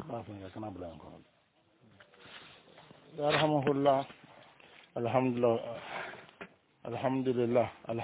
yarhamuhullah alhamdulillah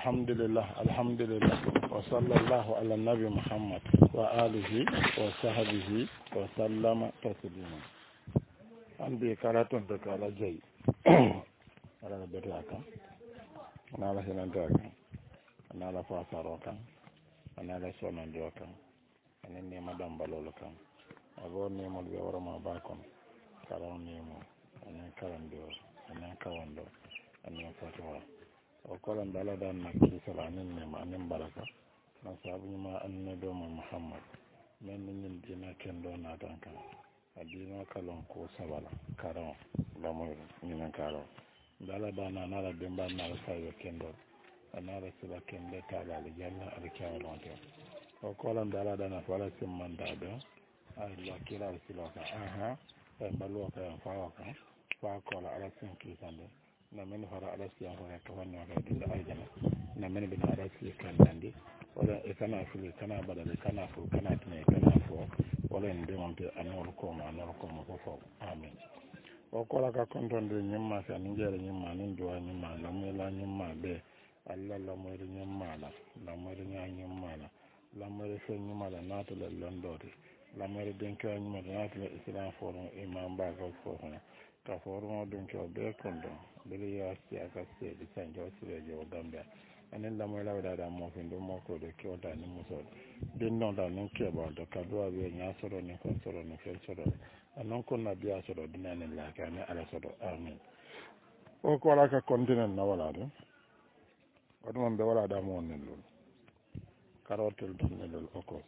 wa sallallahu ala nabi muhammad wa alihi wa sahbihi wa sallama taslima an bi karatun da kala jai ala da bata kan ana la hinan ta kan ana la fasaro kan ana la sonan do kan ana ne madam balolo kan abo ne mo be wara ma ba kon kala ne mo ana karan do ana kawan do ana fatwa o kolan dala dan na ki salanin ne ma anin baraka na sabu ma annabi muhammad men nin dina ken do na tan kan adina kalon ko sabala karan la mo ni nan karo dala dana na la demba na la sayo ken do ana la sila ken de tala le jalla al kawon to o kolan dala dana wala simmanda do ay la kila sila ka aha e balu ka fa kola ala sin ki sande na men fara ala siya fara ka wannan ga dinda aljana na men bin ala siya kan dandi wala e kana fili kana badale kana fu kana tine kana fu wala inde monte anol ko fo amin o kola ka konton de nyimma sa ngere nyimma nin do nyimma la mela nyimma be alla la mo re nyimma la mo re nyimma la mo re fe nyimma la nato le londori la mo re den ka nyimma la nato le islam forum imam ba ko forum ka forum don ko be kondo bele ya aka se di sanjo sire jo gambia anen la mo la da mo findo mo ko de ko da ni muso den non da non ke ba do ka do be nya soro ni ko soro ni fe soro anon ko na biya soro dinane la ka ne ala soro amin o ko la ka continent na wala do wadum be wala da mo nen lol karotel don ne lol oko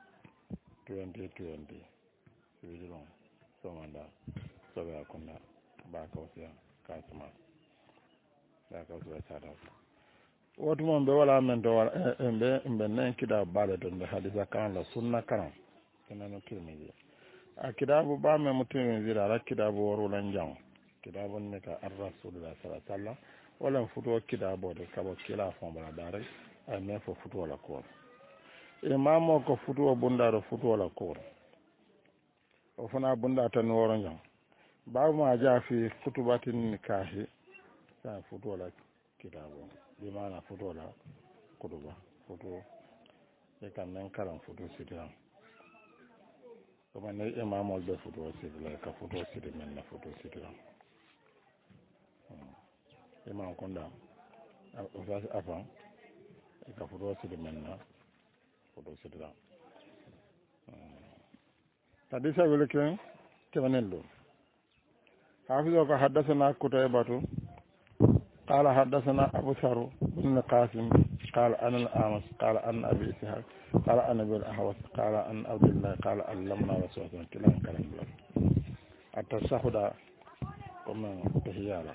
2020 sibidon somanda sobe akunda ba ko sia kasma da ka so sada wotu mon be wala men do wala embe nen kida bale don be hadisa kan la sunna kan kenano kirmi a kidabu ba me mutumin zira ra kidabu woro lan jang kidabun ne ka ar-rasulullah sallallahu alaihi wasallam wala futo kidabo de kabo kila fon bala dare ay me fo futo la ko imamo ko futo bunda ro futo la ko o fana bunda tan woro jang ba ma ja fi kutubatin nikahi sa futo la kidabo bi mana futo la kutuba futo e kan nan karam futo sidan kuma ne imamol be futo sidila ka futo sidi men na futo sidila imam konda o sa afan ka futo sidi men na futo sidila hadisa welekin kemanello حافظه حدثنا قتيبة قال حدثنا أبو ثرو بن قاسم قال أنا الأمس قال أن أبي إسحاق قال أنا أبي الأحوص قال أن عبد الله قال علمنا رسول الله كلا كلام الله التشهد كما تحيالا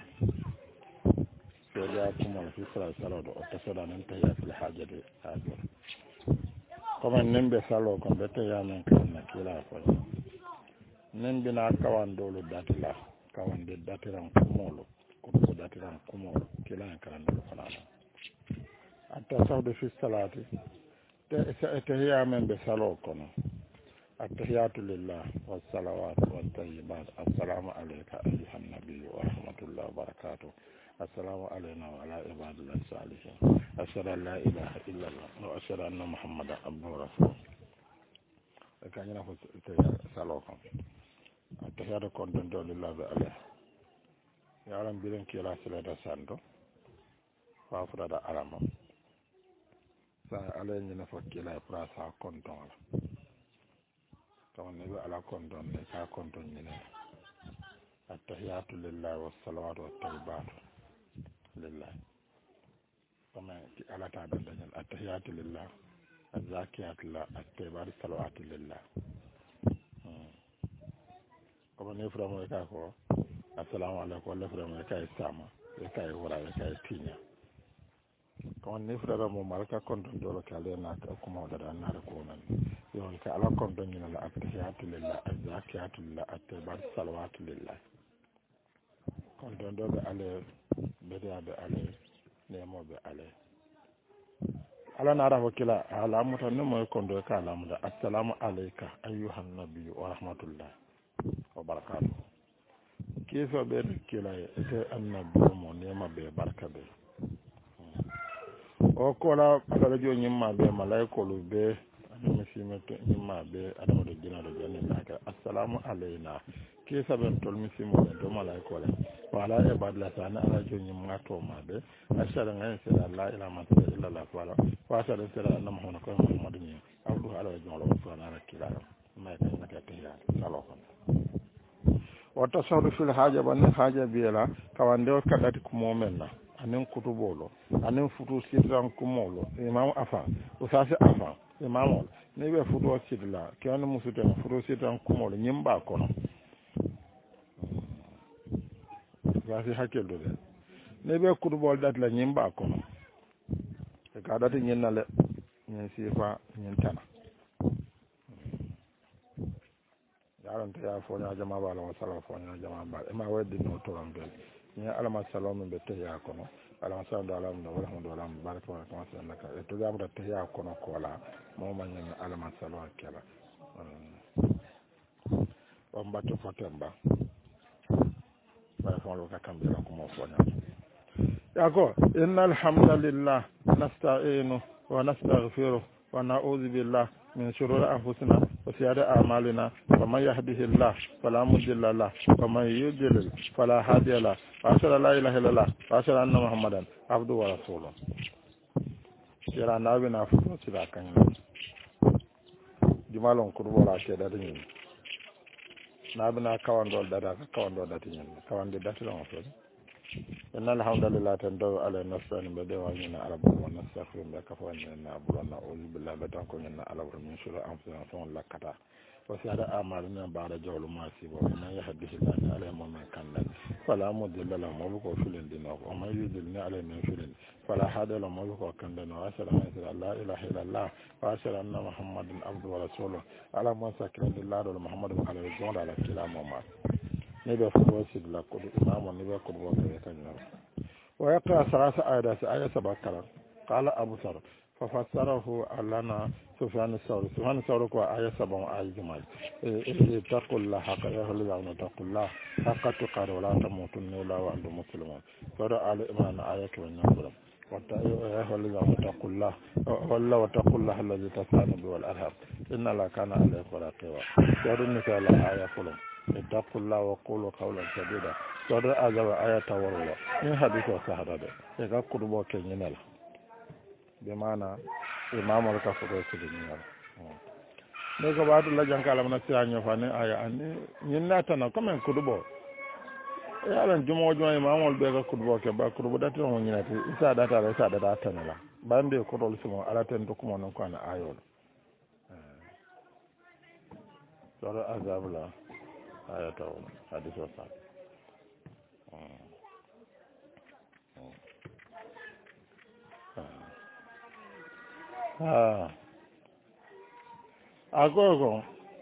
سيجاكم في صلاة التشهد أن انتهي في الحاجة الآخرة كما نمبي صلوا كم بتيا من كلام كلا فلا نمبينا كوان دولو داتلا كوان دي داتلا كمولو كتو داتلا كمولو كلا كلام فلا التشهد في الصلاة تهيا من بسالوكم التحيات لله والصلوات والطيبات السلام عليك أيها النبي ورحمة الله وبركاته السلام علينا وعلى عباد الله الصالحين أشهد أن لا إله إلا الله وأشهد أن محمدا عبده ورسوله كان ينفذ سالوكم التحيات كنتم لله بأله يعلم بلن كلا سلطة سانتو فافرد ألمه sa ala ñina fo kila pra sa konton la to ne be ala konton ne sa konton ñina attahiyatu lillahi was salawatu wat tayyibatu lillahi kama ki ala ta dan dan attahiyatu lillahi azakiyatu lillahi at-tayyibatu salawatu lillahi kama ne fura mo ka ko assalamu alaikum wala fura mo ka sama e ka e wora e ka tinya kon ni fudara mo malka konton dolo kale na ka kuma da na ko nan yon ka ala konton ni la attahiyatu lillah azakiyatu lillah at-tayyibat salawatu lillah konton do be ale be ale ne mo be ale ala na rafa kila ala mutan ne mo kondo ka ala mu da assalamu alayka ayyuhan nabiy wa rahmatullah وبركاته كيف بير كلا النبي نيما بي بركة بي وكولا أكاد جو نيما بي ملايكو بي misimete ñimma be adama de jina de janni naka assalamu alayna ke saben tol misimo do malaiko le wala e badla sana ala jo ñimma to ma be ashara ngai sala la ilaha illa allah wala wa ashara sala anna muhammad ko muhammad ni abdu ala jolo ko na rakila ma ka naka tiya salo ko wata sawdu fil haja ban haja biela kawande o kadati ko momenna anen kutubolo anen futu sidran kumolo imam afa usase afa imam ne be futu sidla kanu musuta futu sidran kumolo nyimba kono wasi hakelo de ne be kutubol datla nyimba kono e kadati nyennale nyen sifa nyen tana yaron ta ya fo nya jama bala wa sala fo nya jama bala e ma weddi no to ran bel ni alama salamu be te ya kono alama salamu da alamu wa rahmatullahi wa barakatuh wa sallamaka e to jabu da te ya kono kola mo ma nya alama salamu kala on batto fotemba ba fo lo ka kambe ko mo fo nya yako innal hamdalillah nasta'inu wa nastaghfiruh wa na'udhu billahi من شرور أنفسنا وسيئات أعمالنا ومن يهده الله فلا مضل له ومن يضلل فلا هادي له وأشهد أن لا إله إلا الله وأشهد أن محمدا عبده ورسوله يرى نابنا فوق سيدا كان جمالون كربو لا كيدا دين نابنا كوان دول دادا كوان دول داتين كوان دي داتي لون فوق إن الحمد لله تندو على نفسنا بدأ وجهنا على بر ونستغفر بكفانا أبونا أعوذ بالله بتنكون على بر من شر أنفسنا ثم لا كتا وسيادة أعمالنا بعد جول ما سيبوا ومن يهده الله على من كان فلا مضل له وبكوا فلن دينه ومن يضلل على من فلن فلا هادي له وبكوا كان دينه وأشهد أن لا إله إلا الله وأشهد أن محمدا عبده ورسوله على من سكن الله ومحمد على الجود على كلام محمد نبي فوسيد لا كل إمام نبي كل وقت يتنجم ويقرأ ثلاث آيات آية 7 قال أبو ثر ففسره لنا سفيان الثوري كوا آية 7 آية جمال اتقوا الله حق يهل اتقوا الله حق تقار ولا تموتن إلا وأنتم مسلمون سورة آل عمران آية 20 اتقوا الله ولا واتقوا الله الذي تساءلون به والأرحام إن الله كان عليكم رقيبا سورة النساء آية 4 اتقوا الله وقولوا قولا سديدا سورة أعجب آية ورولة من حديث وصحابة إذا قربوا كنينلا بمعنى إمام الكفر سدينيلا نيكو بعد الله جنك على من سيانيو فاني آية أني يناتنا كمن قربوا yalan jumo jumo imamol be ga kurbo ke ba kurbo dati no nyinati isa data tanala bande ko dol simo ala ten to kuma non ko ana ayol sura azabla ayata o hadith wa sa agogo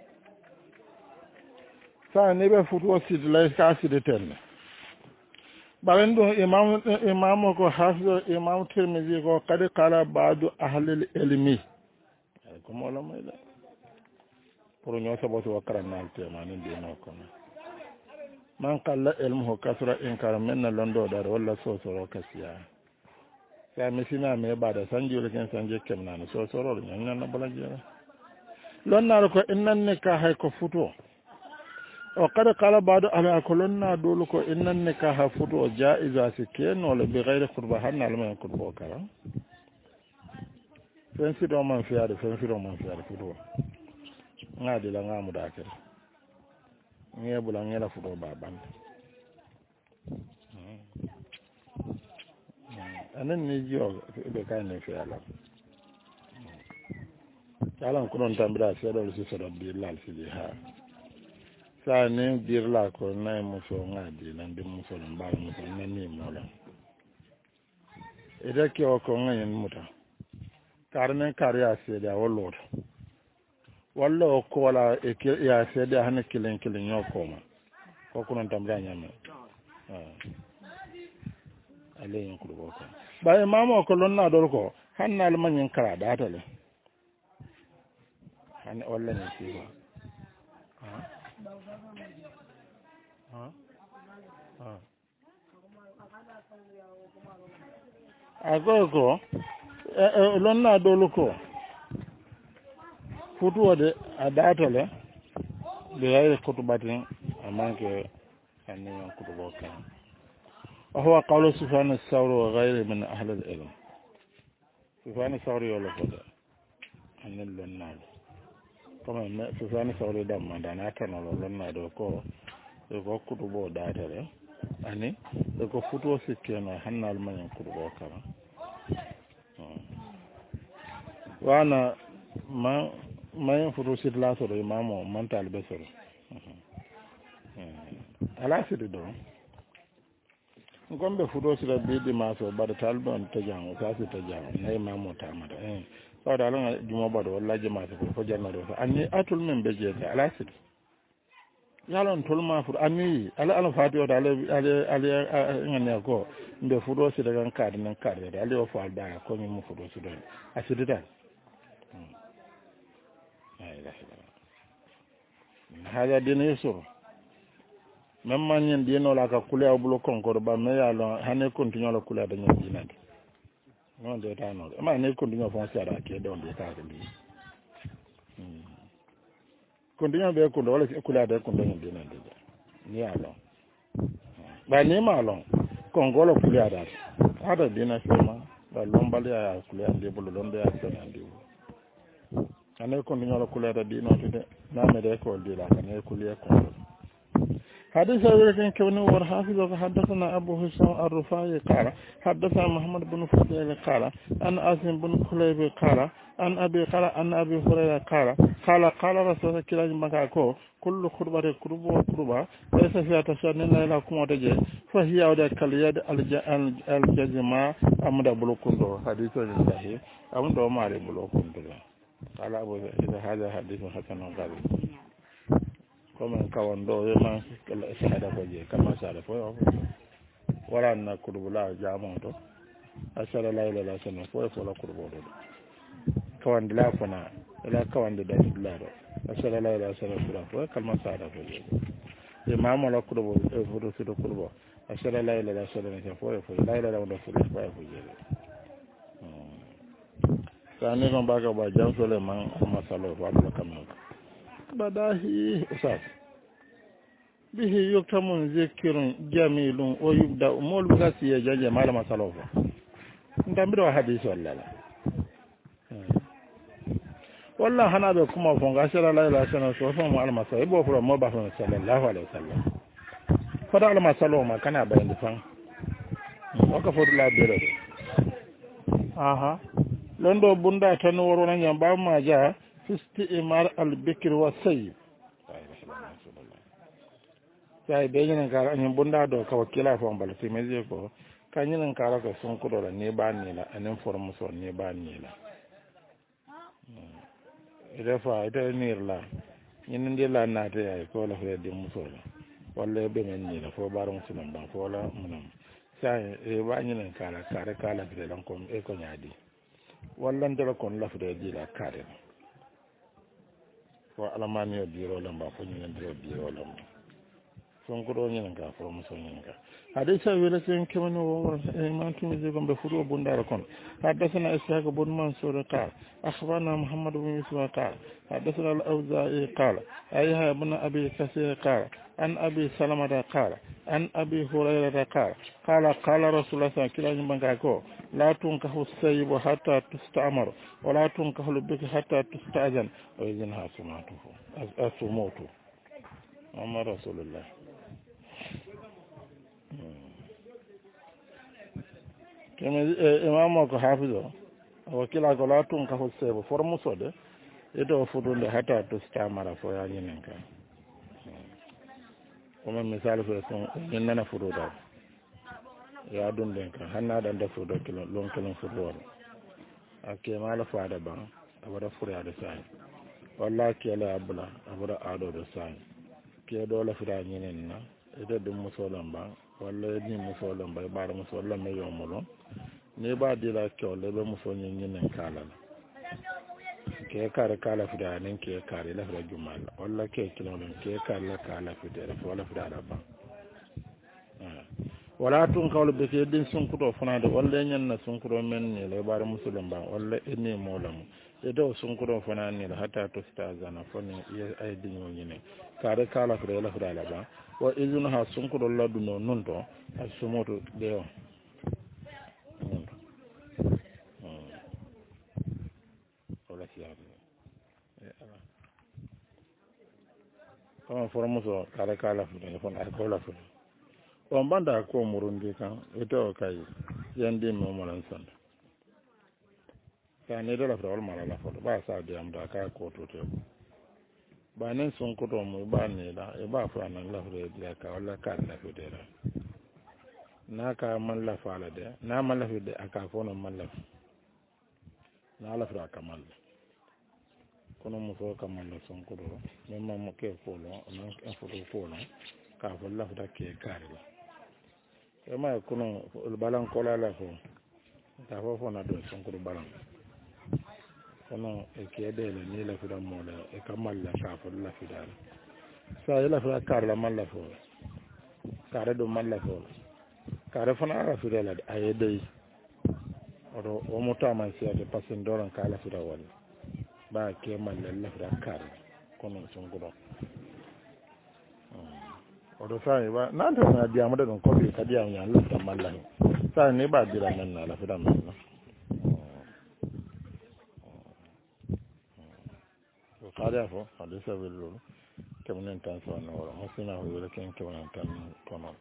sa ne be futu osid la ka sidi tenne barendo imam ko hafiz imam tirmidhi ko kadi qala ba'du ahli ilmi ko mo la may la pour ñoo saboti wa karanal tema ni dino ko man qalla ilmuhu kasra inkar minna londo dar wala sosoro kasiya sa misina me bada sanjure ken sanje kemnani sosoro ñan na bala jere lonna ko innan nikah ko futu وقد قال بعض أهل أكلنا دولكو إن النكاح فتو جائزة سكين ولا بغير قربة هن على ما يقربوا كلام فنسي دوما في هذا فنسي دوما في هذا فتو ngadi la ngamu dakere ngebula ngela فتو baban anan ni jiyo be kan ne fi ala yalan kunon tambira sai da su so da bilal fi ha sa ne dirla ko na muso ngadi nan de muso ba muso na ni mola ida ke o ko ngayen muta karne kariya se da wollo wallo ko wala e ke ya se da han kilen yo ko ma ko kunon tambra nyame ale yin ko ko ba imamo ko lonna dor ko hanna al manyin kara da tale han walla ne ci ba ko lonna dolu ko futuwode a datale ɓe yayre kutubatin amanque annimen kutubo kan وهو قول سفيان الثوري وغيره من أهل العلم سفيان الثوري يقول لك أن اللناد كما سفيان الثوري دم دانا كان اللناد يقول كتبه داتره أني يقول فتوى سكينة حنا المن كتبه كما وأنا ما ينفرو سيد لا سوري إمامه من طالب سوري على سيد دون gombe fudo sira bidi maso bada talbon tajango kasi tajango nay mamo tamata sawda ala jumo bado walla jamaata ko janna do anni atul men be jeete ala sit yalon tolma fu anni ala fatiyo da ala ngane ko mbe fudo sira gan kaade nan kaade ala o faal da ko mi mo fudo sira asidita ay la hada dina yusuf même man ñen dino la ka kulé bulo konkor ba me ya lo hané continue la kulé da ñen dina non de ta no ma né continue fon sara ke don de ta de continue be ko wala kulé da ko ñen dina de ni ya lo ba ni ma lo kongolo kulé da ada dina sema ba lombal ya kulé ande bulo londe ya sona ande hané continue la kulé da dino de na me de ko de la hané kulé ko حديث ولكن كون ورحافظ حدثنا أبو هشام الرفاعي قال حدثنا محمد بن فضيل قال أن أسم بن كليب قال أن أبي قال أن أبي هريرة قال رسول الله كلا جمعكو كل خربة كربة ليس فيها تشان إلا لكم وتجي فهي أودع كاليد الجزمة أمد بلوكندو حديث الله أمد وماري بلوكندو قال أبو هذا حديث حسن غريب كما كون دو يما شهاده فوجي كما شهاده فوجي ولا ان كربلا جامونتو اشهد لا اله الا الله سنه فوجي ولا كربودو كون لا فنا لا كون دو لا اشهد لا اله الا الله سنه فوجي كما شهاده فوجي امام ولا كربو فوجي سيدو كربو اشهد لا اله الا الله سنه فوجي لا اله الا الله فوجي ثاني كون باغا با جام سليمان ما صلوا على كما بداهي أساس به يكتم ذكر جميل ويبدأ مول بغاسي يجاجي مالا ما صلوه نتعمل حديث ولا لا والله هنا بكم فون غاشر لا إله إلا الله فون على ما صلى يبغى فرام مبارك صلى الله عليه وسلم فدا على ما صلوا ما كان أبين دفن وكفر لا بيرد لندو بندا تنورنا ينبع ما جاء استئمار البكر والسيد sai be yin kara an bunda do ka wakila fa on balti meje ko kan yin kara ko sun kudo da ne ba ni la anin formu so ne ba ni la ida fa ida ni la yin ndi la na te ay ko la fa di muso la walla be men ni la fo barum sunan ba fo la munam sai e ba yin kara kala de lan ko e ko nyaadi walla ndela kon la fa di la kare fo alamani o biro lamba fo yin ndiro biro lamba sonkoro ñinen ka promotion ñinen ka hadisa welaten kemani wo man tumise gom ɓe fuɗo bundara kon haddasana ishaq bun mansour qal akhbarana muhammad bun yusuf qal haddasana al awza'i qala ayha ibn abi kasir qala an abi salamata qala an abi hurairata qala qala rasulullah sallallahu alaihi wasallam kila ko la tunkahu sayyibu hatta tustamar wa la tunkahu bika hatta tusta'zan wa idhinha sumatuhu asumutu amma rasulullah imam ko hafizo wakila ko la tun ka hossebo formuso de eto fudunde hata to stamara fo ya nyinen ka kuma misal fo son nana fududa ya dun den ka hanna dan da fudo kilo lon kilo fudo ake mala faada ban abara fura da sai wallahi ke la abula abara ado da sai ke dole fura nyinen na ede dum musolan ban walla ni musolan bay bar musolan me yomulo ne ba dila kyole be muso nyinen kala ke kare kala fida nin ke kare la fida jumal walla ke kilon ke kare la kala fida wala fida rabba wala tun kawle be ke din sunkuto fanade walla nyen na sunkuto men ni le bare musulum ba walla inni molam e do sunkuto fanade ni hatta to stazana foni ay dinyo nyine kare kala fida la fida la ba wa izuna ha sunkuto la duno nunto asumoto de o wala siyaade kama formuso kare kala fida fon ay ko la fida on banda ko murundi kan ito kay yandi mo mo lan son ka ne do la fra wal mala la fo ba sa de am da ka ko to te ba nen son ko to mo ba ne da e ba fra nan la fra de ka wala ka na fi de na ka man la fa la de na man la fi de aka fo no man la na la fra ka man kono mo so ka man la son ko do men mo ke ko lo non en fo ko lo ka fo la fra ke kare la e ma kono balan ko la fo ta fo na do son ko balan kono e kede le ni la fida mo la e kamal la sa fo la fida sa ila fida kar la mal la fo kare do mal la fo kare fo na la fida la ay dey odo o mo ta man sia de passen doran ka la fida wala ba ke mal la fida kar kono son ko do odo sai ba nan to na diamu da don ko bi ka diamu ya lu ta mal la sa ne ba dira nan na la fida men no قال فو حديث بالله كم ننتان سوانا ورا مسنا هو لكن كم ننتان كمان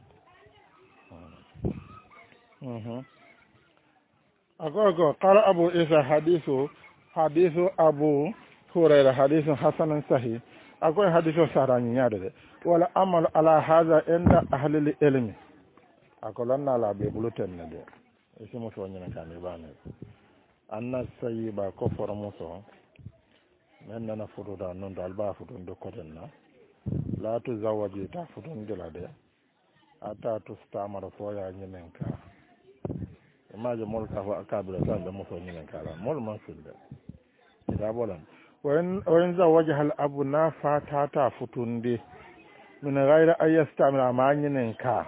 أقول قال أبو إيسى حديث أبو هريرة حديث حسن صحيح أقول حديث ساراني يارد ولا أمل على هذا عند أهل العلم أقول أن لا بيبلوتن ندي اسمه سواني كان يبانه أن السيبا كفر موسى men nana fututa noon to alba futunde koten na laatu zawaji ta futundila de ata tustamara foya ñinen ka imaje mol ka fo akabila sande moso ñinen kala mol man filde ida bolan wayen zawaji hal abu na fatata futundi min gayra an yastamira ma ñinen ka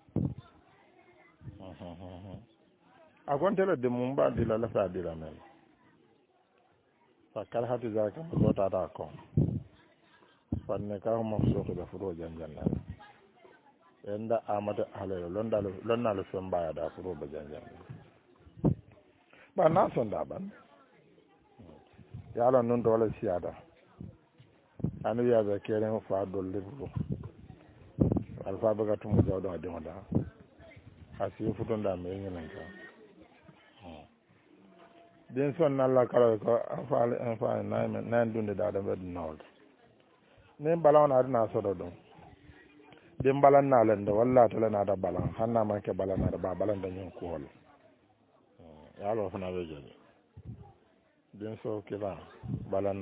a gontele de mum ba dila lafa dila men fakar hatu zaka mo tata ko fanne ka mo soto da furo janjan na enda amata halelo lonna lo somba da furo ba janjan ba na son da ban ya la non dole siada anu ya be kere mo fa do libro alfa ba ga tumu jawdo de wada asi futonda me nyen ka den son nalla kala ko afa nan dunde da da bed nord ne balawna adina sodo do den balan na lende walla to lena da balan hanna man ke balan da ba balan da nyon ko hol ya lo fana be jeli den so ke ba balan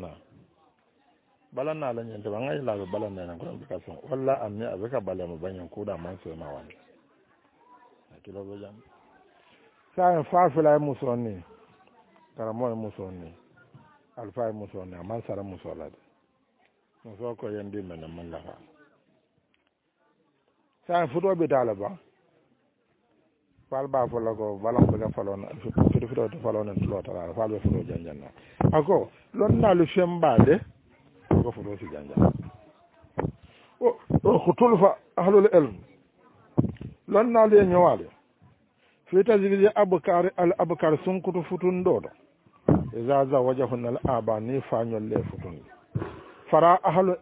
na la nyen to ngai la balan na ko bi ka son walla ammi abeka balan banyan ko da man so ma wani akilo be jam sa fa fila musonni tara moy musonni alfa musonni man sara musola muso ko yendi men man la fa sa fudo be dala ba fal ba fo la ko balam be ga falon fudo to falon en lo tara fal be fudo janjanna ako lon na lu femba de ko fudo si janjanna o khutul fa ahlul ilm lon na le nyawale fi tajridi abkar al abkar sun kutu futun dodo إذا زوجهن الآباء نيفان يلي فتون فرا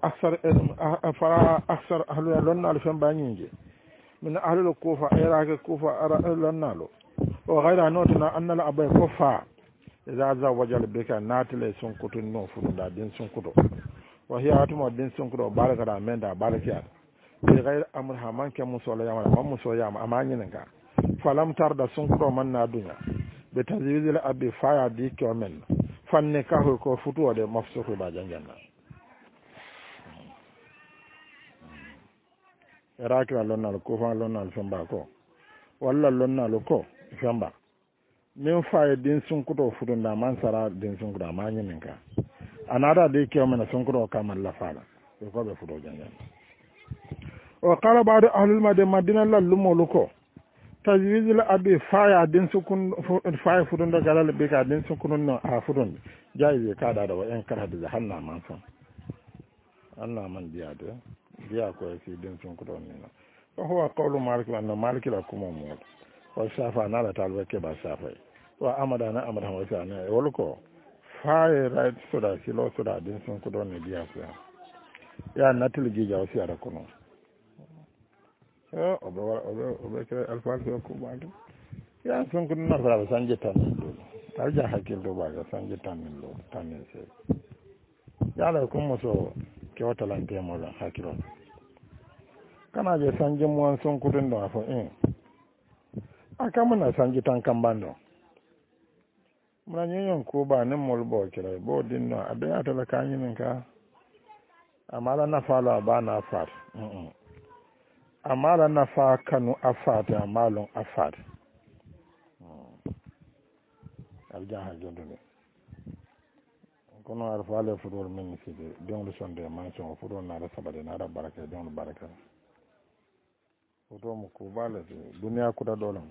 أكثر أهل لنا لفن بانينجي من أهل الكوفة إيراك الكوفة لنا له وغير نوتنا أن الأباء كفا إذا زوج البكا ناتل سنكتو نوفن دا دين سنكتو وهي أتما دين سنكتو بارك دا من دا بارك يا بغير أمرها من كمسول ياما من مسول ياما أماني نكا فلم ترد سنكتو من نادونا بتزويج الأب فايا دي كومن فنكاه كو فتوى دي مفسوخ باجانجانا راكنا لنا الكوفان لنا الفنبا كو ولا لنا لكو فنبا min fa din sun kudo fudun da man sara din sun kudo ma nyin ka anada de ke mana sun kudo kamal la fala ko be fudo jangan o qala ba'du ahlul madina lallumo luko tajwiz la abi fa din sukun fa fudun da galal be ka din sukun no a fudun jaize ka da wa en kar hadu hanna man son Allah man biya de biya ko fi din sun kudo ni na ko huwa qawlu malik wa malik la kuma mu wa shafa na la talwa ke ba shafa wa amada na amada wa sa na wal ko faye right so da silo so da din sun kudo ni biya so ya natil gi jaw si ara kono obe ke alfal ko ba ya sun kudo na fara sanje tan do ta ja hakil do ba ga sanje tan lo tan se ya la ko mo so ke wata lante mo la hakilo kana je sanje mo sun kudo ndo afo aka muna sanji tan kan bando muna yin ko ba nan molbo kira bo din no abin ata la kan yin ka amala na fala ba na fat amala na fa kanu afat amalon afat alja ha jondo ne kono arfale fudor men ci de don sonde man so fudor na da sabade na da baraka don baraka fudor mu ko bala duniya kuda dolan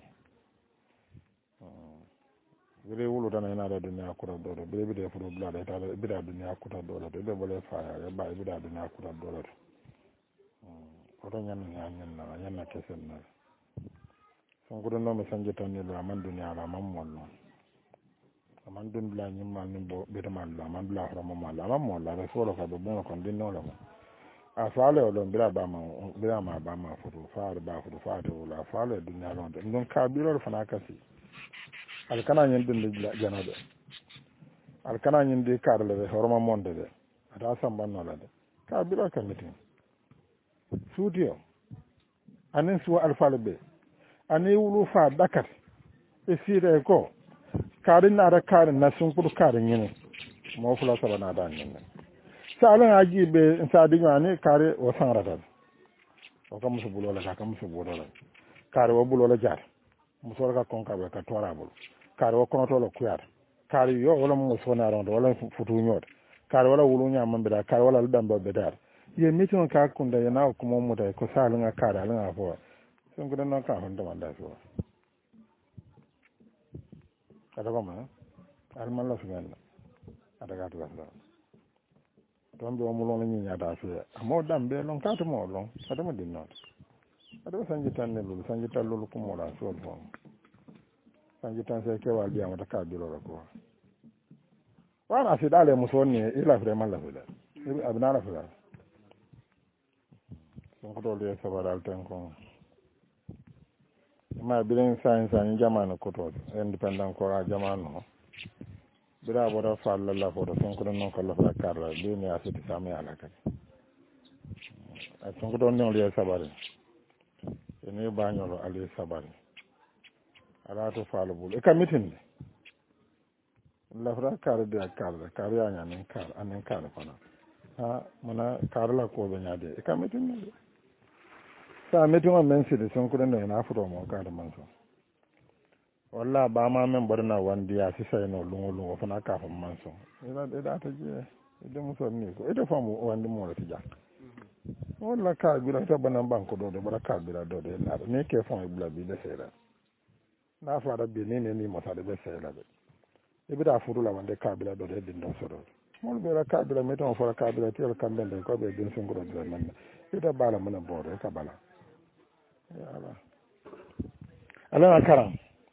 bire wulu tan ina da duniya kuta dole bire bide furo bla da ta bida duniya kuta dole de bole fa ya ba bida duniya kuta dole oto nyanna kesen na son ko no me sanje tan ni la man duniya la man mollo man dun bla ni man ni bo be man la man bla horo man la man molla da solo ka do bon kon din no la a faale o don bira ba ma furo fa ba furo fa to la faale duniya lon don ka biro fa na kasi alkana nyen dun de janabe alkana nyen de karle be horma monde de ata samban no la de ka biro ka mitin studio anen suwa alfale be ane wulu fa dakar e sire ko karin na da karin na sun kudu karin yin mo fula sala na da yin salan aji be sa dinga ne kare o san rata o kam su bulola ka kam su bulola kare o bulola jar muso ka konka be ka tora bul kare o kono to lo kuyar kare yo wala mo so na rondo wala futu nyot kare wala wulu nya man be da kare wala dambe be dar ye mitin ka kunda yana kuma mu da ko salin a kare alin a fo sun gudan nan ka hunda man da so kada kuma alman la sunan adaga to la don do mo lon ni nya da so mo dambe lon ka to mo lon ada mo din not ada sanji tan ne lu sanji tan lu ko mo la so do sanji tan se ke wal biya mata ka bi lo ko wana si dale mo so ni ila vraiment la fela abna la fela son ko do le sabara tan ko ma bilen science an jamanu ko to independent ko ra jamanu bira bodo falla la foto son ko non ko la fa karra be ni asiti sami ala ka son ko don non le sabare ni bañolo ali sabare ala to falla bul e kamitin la fra karra de karra ya nyanin kar anen karra fana ha mona karla ko be nyaade e kamitin ne sa metin on men sidi son ko den na foto mo ka da manso walla ba ma men barna wandi ya si sai no lungo fana ka fa manso ila de da ta je de mo so ni ko e de famu wandi mo ti ja walla ka bi la ta banan banko do de bara ka bi la do de na ne ke fon e bla bi de sai la na fa da bi ni mo sa de be sai la be e bi da furu la wande ka bi la do de din do so do mo be la ka bi la meton fo la ka bi la ti el kambe de ko be din sun gro de man e da bala mun bo de ka bala ya ala karam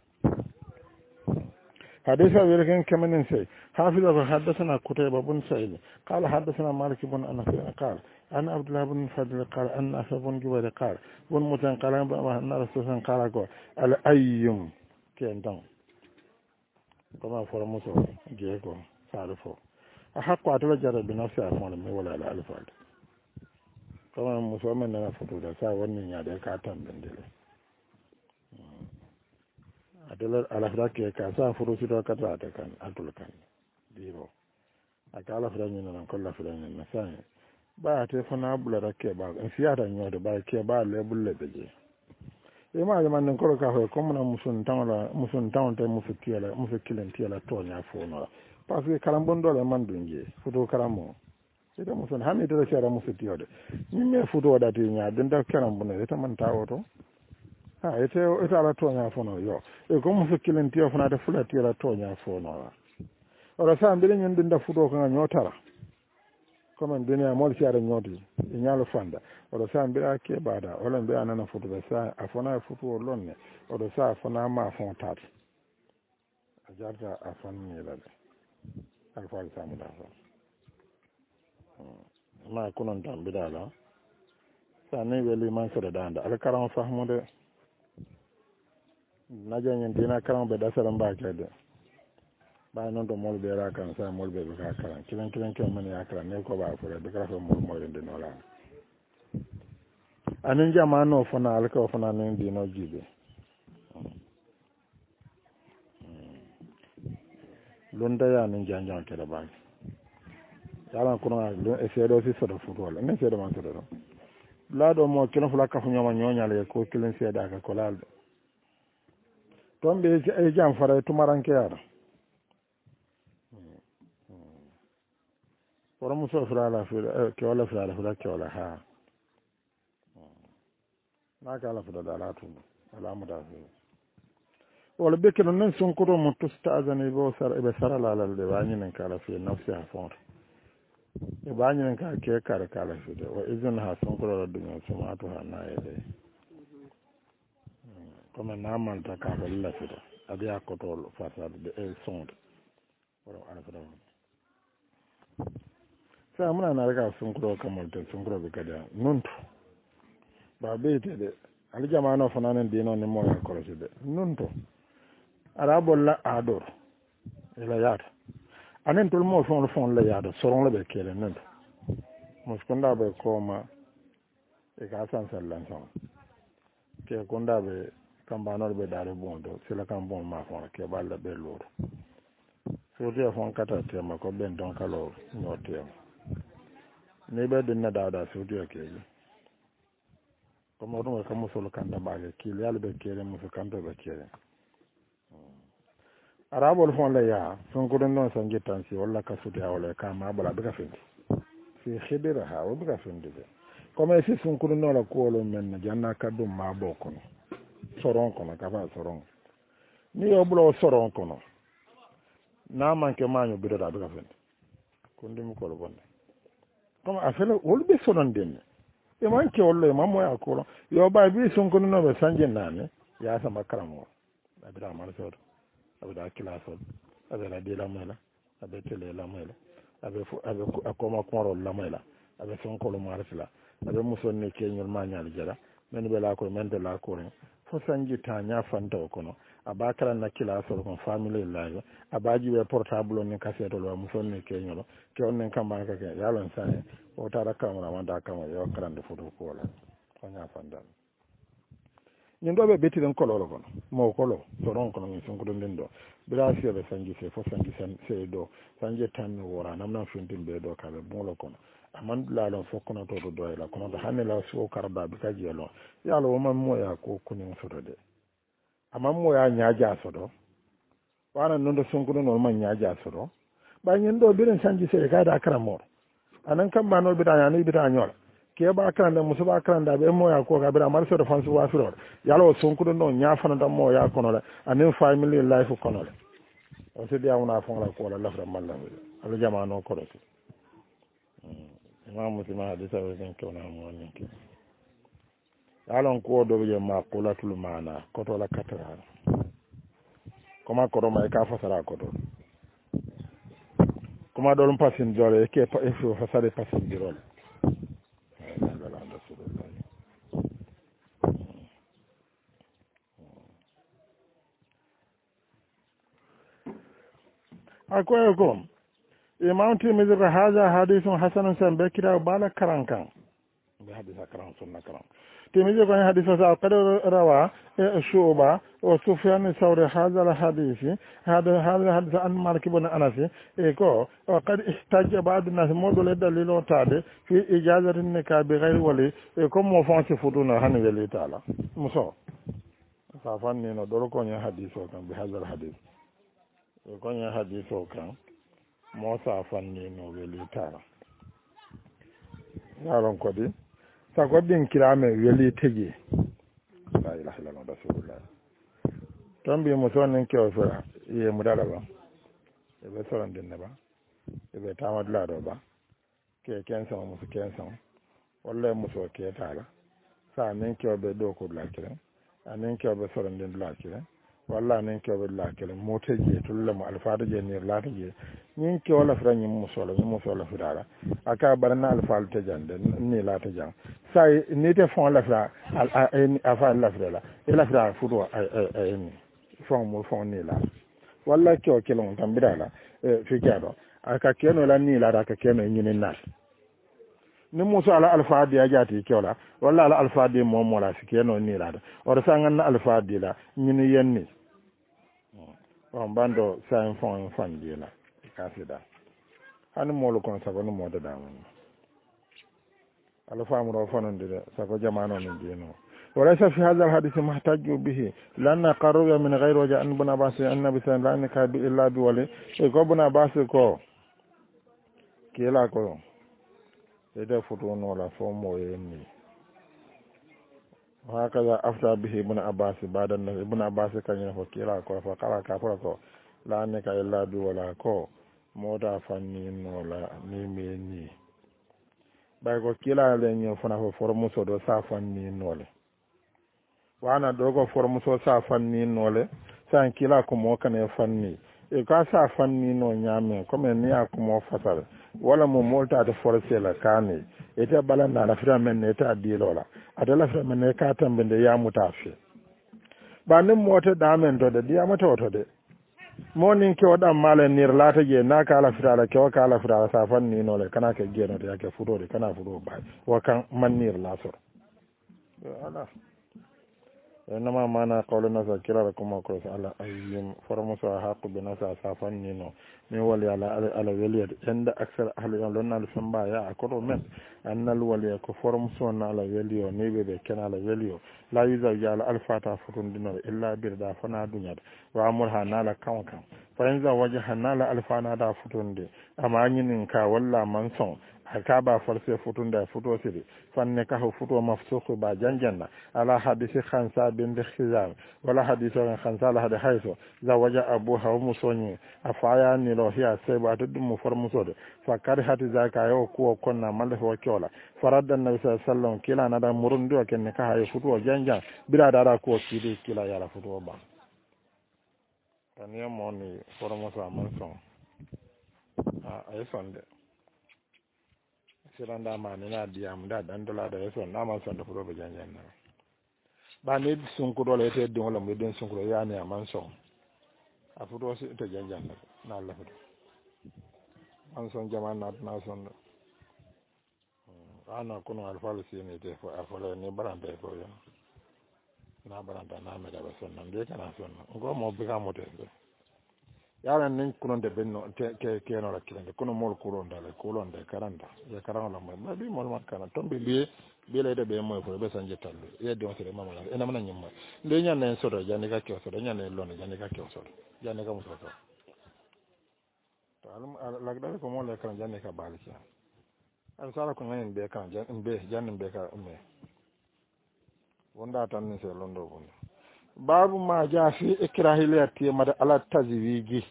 حديث أبي لكن كمن سي حافظ حدثنا قتيبة بن سعيد قال حدثنا مالك بن أنس قال أن عبد الله بن فضل قال أن نافع بن جبير قال بن متن قال أن رسول الله قال الأيم كين دون كما فرموسو جيكو صارفو أحق أتوجه بنفسي أفعل من ولا لا ألفاد كما مسلم أننا فتوى سا وني يا كاتم بندله adala alafra ke ka sa furu sito kata ta kan atul kan biro akala fra ni nan ko la fra ni na sai ba te fona bula rake ba in siya ta nyodo ba ke ba le bulle beje e ma man nen ko ka ho ko mun musun tawon musu kilen tiyala tonya fono parce que karambon dole man dunje futo karamo ita musun hani to shara musu tiyode ni me futo da ti nya den da karambon ita man tawoto ha ita ala tonya fono yo e ko musu kilen tiyo fona da fula tiyala tonya fono ora sa mbele nyen den da futo ko nyotara comme duniya mol ci ara ñooti e ñaalo fanda oɗo sa mbiɗa keɓaɗa walla mbiya nana futuɓe sa a fona e futuo lonne oɗo sa a fona ma fon tata a jarta a fannilade alfaali samuda fa ma konon tan mbiɗala sa ni weeli man sore dande ala karan fahmude najañen tina karan ɓe ɗasara mbakede ɓay noon to molɓe era kan sa molɓe ɓe ka karan kilen mani ya karan ne ko ɓa fore ɓe kala fo moyrinde nolama anin jamano fona alka o fona nin dino jiɓe lundaya nin janjan kede baki yalan kono e seeɗo si soɗo futole nin seeɗo man soɗo ɗon laaɗo mo kilon fula kafu ñoma ñoñale ko kilin seeɗaka ko laalɗo toon ɓe e jam fara e tumarankeyaɗo wara muso filala kewala filala fila kewala ha naka ala fila ala tuma ala muda fi wala bekino nen sunkuto mo tustazani ɓe saralalal de wañinen kala fi nafsi ha fonto e wañinen ka ke kare kala fide wa isine ha sunkutoɗo duño sumatu ha nayede comme namalta ka ko lila fida aɗa yakkotol fasade de e sonde wala ala fida sa muna na riga sunkuro kamar ta sunkuro bi kada nuntu ba bai te de aljama no fananen dino ni mo ya korosi de nuntu arabol la ador ila yata anen tul mo fon la yada soron la be kele nuntu muskonda be koma e ka san sallan son ke konda be kambanor be dare bondo sila kan bon ma fon ke balla be loro so te fon kata tema ko ben don kalo no tema ne ɓe ɗinna dawda sewtiyo keeji comme oɗum kam musolo kanta mbaage kiil yaala ɓe keere muso kanto ɓe keere araɓol fon le yaa sonkuɗum ɗon so jettan si walla ka suti ha walla ka maɓola ɓe ka fendi si heɗira ha o ɓe ka fendi de comme si sonkuɗum ɗon la kuwolo men janna kaddum maɓo kono soron kono kafa soron ni yo ɓulo soron kono na manque maño biroɗa ɓe ka fendi ko ndimi kolo bonde comme a fele wolɓe sonondenne e manque wollo e mammoya kuulo yo ɓa bi sonkonunoɓe sañje nane yasama karamo aɓeɗa marsoto aɓeɗa kilasol aɓeɗa ɗi lamoyla aɓe télé lamoyla aɓe a koma konrol lamoyla aɓe sonkolo marsila aɓe musonni keñol mañal jeɗa min ɓe lakoye mente lakoren fo sañji ta ñafanta o kono aba karanna kilasol kon famille lajo aba jiɓe portable o ni kasetol wa musonni keñolo ke on nen kambana kake yalon sane o tara kamara wanda kama yo karande photo ko wala ko ñafandal ñin ɗo ɓe ɓettiɗen kololo kono mo kolo soron kono min sonkuɗo nden ɗo bila siyoɓe sañji se fo sañji sey ɗo sañji tanni wora namnan fintin ɓe ɗo kaɓe bunlo kono amandulaalon fokkono to doyla kono to hanne la so karbaɓe kajiyelon yaalo woman moya ko kunin soto de aman moya ñaaja soto wana noon to sonkuɗo noon man ñaaja soto ɓa ñin ɗo biren sañji sey kayda karamoro anan kam ɓano ɓita ani ɓita ñoola keɓa karande musoɓa karandaɓe moya ko ka ɓiɗa mari soto fansi wafiroɗe yaalo o sonkuɗo noon ñafanata moya konole anin famille life konole o sidi yawna fonla kola lafta mallafide ala jamano koroti imam muslima hadisa wen kewnamo wonninki yaalon ko ɗo je ma qulatul mana kotola katara koma koroma e ka fasara koto koma ɗolum pasindirole ke fasare pasindirole a koye ko imam Tirmidhi ko haja hadisum hasanun san be kitabu bala karan kan be hadisa karan sunna karan Tirmidhi ko hadisa sa qad rawa shuba wa sufyan sawri hadha al hadisi hada hadisa an malik ibn anas e ko wa qad ihtajja ba'd an-nas modul dalilo tade fi ijazati nikah bi ghayri wali e ko mo fonsi fuduna han weli taala muso safanni no ɗoro koñe hadis o kan bi hadal hadis koñe hadis o kan mo safanni no weli tara yaron kodi sago ɗin kirame weli tigi la ilaha illallah rasulullah ton mbimo sonin kewo fera iye mudaɗa ba eɓe sorondinne ba eɓe tamadulaɗo ba ke 15 ans muso 15 ans walla e muso ketala sa anin kewɓe ɗo ko lakiren anin kewɓe sorondin lakiren walla anin kewɓe lakiren moteji tullemo alfaade je nir laata je ñin kewo lafira ñin muso lafirara aka ɓarana alfaalu tejande ni laata jan sa ni te fon lafira a fa lafirala e lafira futo ni fon mo fon ni laata walla kewo kelon tan mbiɗala fikeɗo aka keno la ni laata aka keno e ñinin naati ni muso ala alfaadi a jaati kewla walla ala alfaadi momola si keno ni laata oto sa ganna alfaadi la ñini yenni on bando sain fon fandi la kasida hani molu kon sago ni moda damon ala famuro fonondire sago jamano min dino وليس في هذا الحديث محتاج به لأن قرر من غير وجه أن ابن عباس النبي صلى الله عليه وسلم إلا بولي ابن عباس كو كيلا كو إذا فتون ولا فوم ويني وهكذا أفتى به ابن عباس بعد النبي ابن عباس كان ينفو كيلا كو فقال كافر كو لا أنك إلا بولا كو مودا فنين ولا نيميني بايكو كيلا لن يفنى فرمسو دو سافنين ولا wana dogo formuso sa fanni nole san kila ko mo kan e fanni e ka sa fanni no nyame comme ni akumo fasal wala mo molta de forcer la kane e te balanda la fira men ne ta di lola adala fira men ne ka tambe de ya mutafi ba nim mota da men to de dia mata wato de monin ke wadan malen nir lata je na ka la fira la ke wa ka la fira sa fanni nole kana ke geno de yake fudo de kana fudo ba wa kan man nir la so ala إنما معنى قولنا ذكر لكم وكرس على أيهم فرمسوا حق بنسا سافنينو من ولي على ولي عند أكثر أهل لنا الفنبا يا أكرو من أن الولي كفرمسوا على ولي نيبي بكنا على ولي لا يزوج على الفاتحة فتون دينار إلا بردا فنا دنيا وعمرها نالا كونكا فإن زوجها نالا الفانا دا فتون دي أما أنينكا ولا منصون akaba farse futun da futo siri fanne ka futo mafsuku ba janjanna ala hadisi khansa bin khizam wala hadiso khansa la hada haiso za waja abu haw musoni afaya ni lo hiya sai ba tudum mu far musode fa kar hati zaka yo ko konna malla ho kiola faraddan nabi sallallahu alaihi wasallam kila na da murundi o kenne ka hay futo janjan bira dara ko kidi kila yala futo ba taniya moni formosa manson ay sonde siranda ma ni na diam da dandola da yaso na man son da furo be janjan na ba ne sun ku dole te din wala mu din sun ku ya ne man son a furo si te janjan na Allah furo man son jama'a na son ana kuno alfalu si ne te fo afala ne baranda ko ya na baranda na me da ba son nan de kana son ngo mo bi ka mo te yaran nin kunonde benno ke no rakkilande kono mol kulondale kulonde karanda ya karanga mo ma bi mol makana tombe bi lede be moy fo be sanje talle yedde on sere mama ena mana nyimma nde nyanne en sodo jani ka kyo sodo nyanne londe jani ka kyo sodo jani ka muso to alum lagdale ko mol kan jani ka balisa al sala ko ngayen be kan jani be ka umme wonda tan ni se londo bon babu ma ja fi ikrahiliyati mada ala tazwiji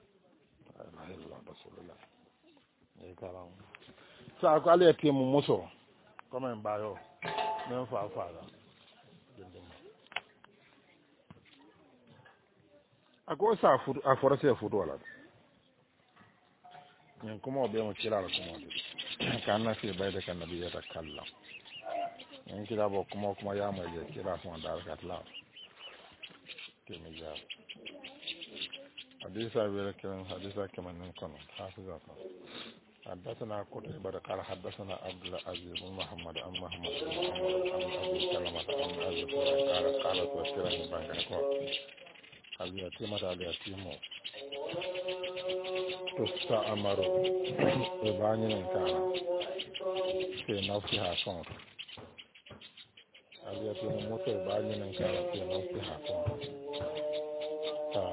sa ko ala yati mu muso comme en bayo men fa la ako sa fu a forase fu wala nyen kuma be mo kila la kuma kan na fi bayda kan nabi ya takallam nyen kila bo kuma ya mo je kila fu andar katla كمجال حديث أبي لكن حديث كمان نكون حافظة حدثنا قتيبة قال حدثنا عبد العزيز بن محمد عن محمد بن عن أبي سلمة عن أبي هريرة قال وسيرة بانكو هل يتيمة على يتيم تستأمر إباني كان في نفسها صنف aliyatu mu moto ba ni nan kala ke non fi ha ko ta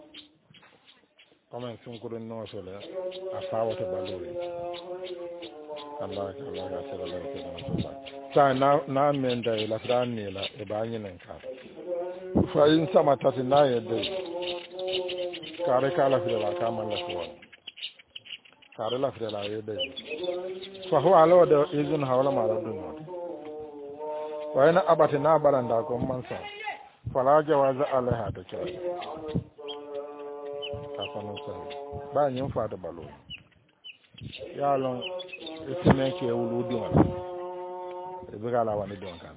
comme sun ko don no sele a fawata balori Allah ga sala la ke non so sa na men da la frani la e ba ni nan ka fa in sama ta na yedde kare kala fi la ka man la ko kare la fi la yedde fa huwa ala da izun hawla ma la dun wa ina abati na baranda ko man sa fala jawaza alaiha ta kira ka sanin sa ba yin fata balo ya lon itine ke wulu di wala e be gala wani don kan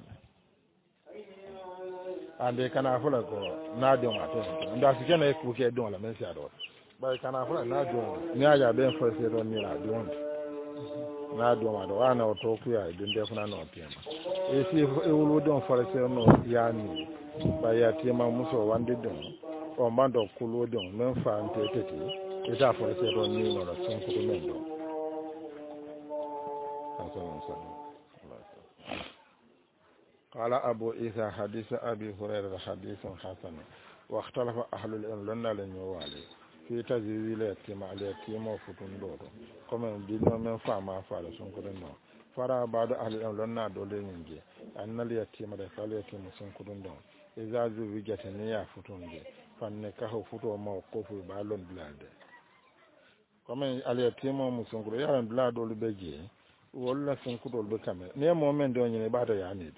ande kana fula ko na don ato nda si kena ku ke don la men si ado ba kana fula na don ni aja ben fo se don ni la don na do ma do ana to ku ya din de funa no tema e si e wulu don fo se no ya ni ba ya tema muso wande don o mando kulo don men fa ante tete e ta fo se don ni no la son ku men do قال أبو إيسى حديث أبي هريرة حديث حسن واختلف أهل العلم لنا لنوالي في تزيل اليتيم على اليتيم وفتون دورو كما دينو من فاما فعل سنكرنا فرا بعد أهل العلم لنا دولي نجي أن اليتيم رفع اليتيم سنكرنا إذا زوجت نيا فتون دي فنكه فتو موقوف بالون بلاد كما اليتيم مسنكرنا يالون بلاد دولي بيجي ولا سنكرنا بكامل نيا مومن دوني بعد يعني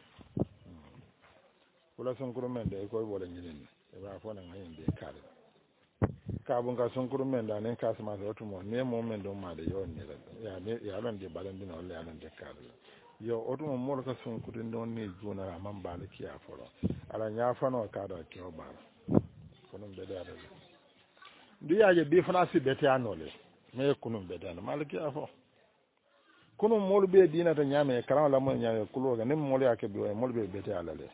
wala sonkuru men de ko wala nyinin e ba fo na ngayin de kare ka bun ka sonkuru men da nen ka sama do tumo ne mo men do ma de yo ni ya ne ya lan de balan dina wala ya lan de kare yo otumo mo ka sonkuru don ni juna man ba le kiya folo ala nya fa no ka da ki o ba kono be da ndi ya je bi fana si bete anole me kono be da maliki afo kono mo be dina ta nyame kala la mo nyame kulo ga ne mo ya ke bi mo be bete alale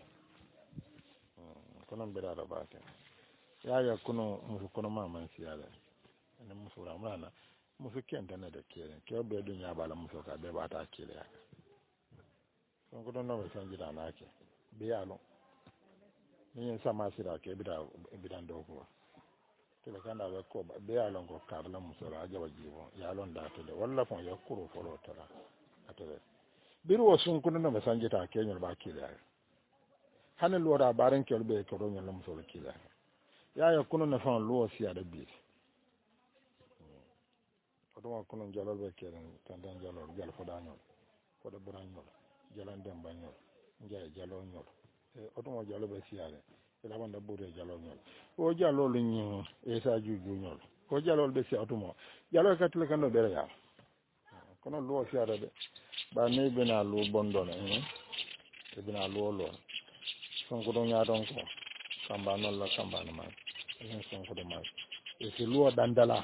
kono beda da bake ya kono musu kono mama siyala ne musu ramana musu kenta ne da kire ke be dunya bala musu ka be bata kire ya kon ko don no san jida na ke be yalo ni sama sira ke bidan do ko tele kanda be ko be yalo ko karla musu ra jaba jibo yalo da tele walla ko yakuru folo tara atele biru wasun kono no san jita ke nyol ba kire ya hanen lora baran kelbe ko do nyalla muso kila ya kuno na fan lo si ada bi ko do kuno jalal be kelen tan dan jalal jal fo da nyol ko do bran nyol jalan dem ba nyol njaay jalo nyol o do jalo be si ada e la banda bure jalo nyol o jalo lu nyi e sa juju nyol ko jalo be si atumo jalo ka tele kan do bere ya kono lo si ada de ba ne bina lo bondo ne e bina lo sonko don ya don ko kamba non la kamba na ma en sonko do ma e se luo dandala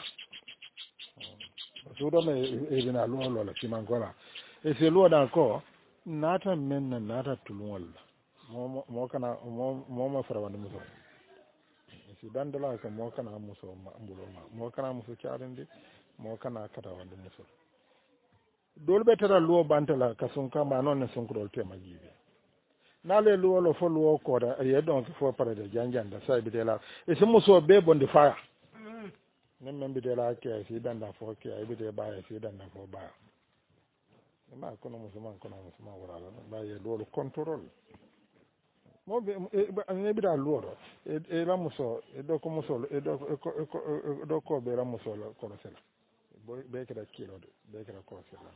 so do me e bina luo lo la kiman kola e se luo dan ko nata men na nata tulwol mo kana mo ma fara wanda muso e se dandala ko mo kana muso ma ambulo ma mo kana muso kyarinde mo kana kata wanda muso dolbe tara luo bantala ka sonka ma non ne sonko do tema jibe nale luolo fo luo koda ye donc fo pare de janjanda sai bidela e se muso be bondi faya nem men bidela ke si danda fo ke ay bide ba si danda fo ba ma kono musulman wala ba ye luolo control mo be ne bida luoro e la muso e do ko muso e do ko be la muso la ko sela be ke da kilo be ke da ko sela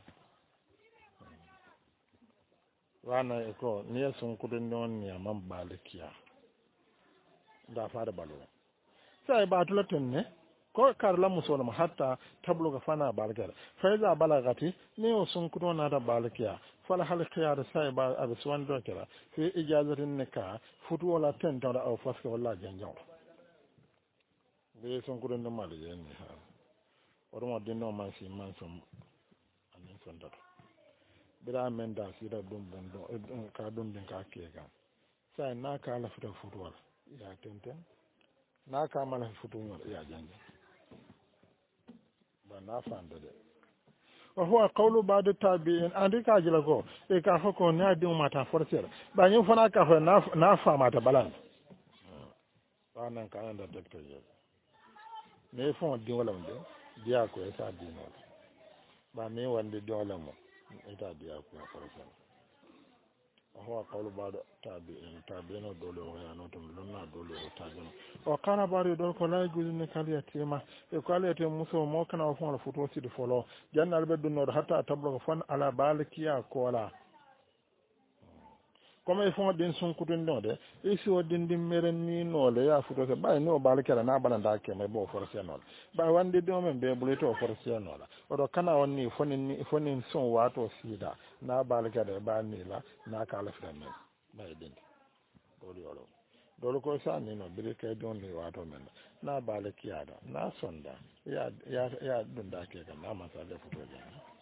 wana ko ni sun kudin non ne man balikiya da fara balo sai ba tulatin ne ko karla musulma hatta tablo ga fana balgar fa iza balagati ne sun kudin na da balikiya fala hal khiyar sai ba abis wanda kira fi ijazatin nika futu wala tenta da au faska wala janjan be sun kudin da mali ne ha ormo dinno man si man som anin son da bira men da sira dum bondo ka dum den ka kega sai na ka la futa futuwal ya tenten na ka mala futuwal ya janje ba na fanda de وهو قول بعض التابعين عندي كاجلكو إيه كافكو نادي وما تفرسير بانيو فنا كافو نافا ما تبلان أنا كان ده دكتور ne fon di wala mbe dia ko esa di no ba me wande di wala mo ita dia ko farasa هو قول بعض تابعين دولة ويا نوتم لنا دولة تابعين وقال بعض دول كلا يجوز نكال يتيما يقال يتيم مسو موكنا وفون الفتوسي دي فولو جانا البدو نور حتى تبلغ فن على بالك يا كولا comme il faut den son kudin no de isi o din dim meren ni no le ya futo se bay no bal kala na balanda ke me bo force no ba wande do men be buleto force no la odo kana wonni fonin son wato sida na bal kala ba ni la na kala frame bay den do yolo do ko sa ni no bile kay don ni wato men na bal kiyada na sonda ya dunda ke kan na ma sa le futo ja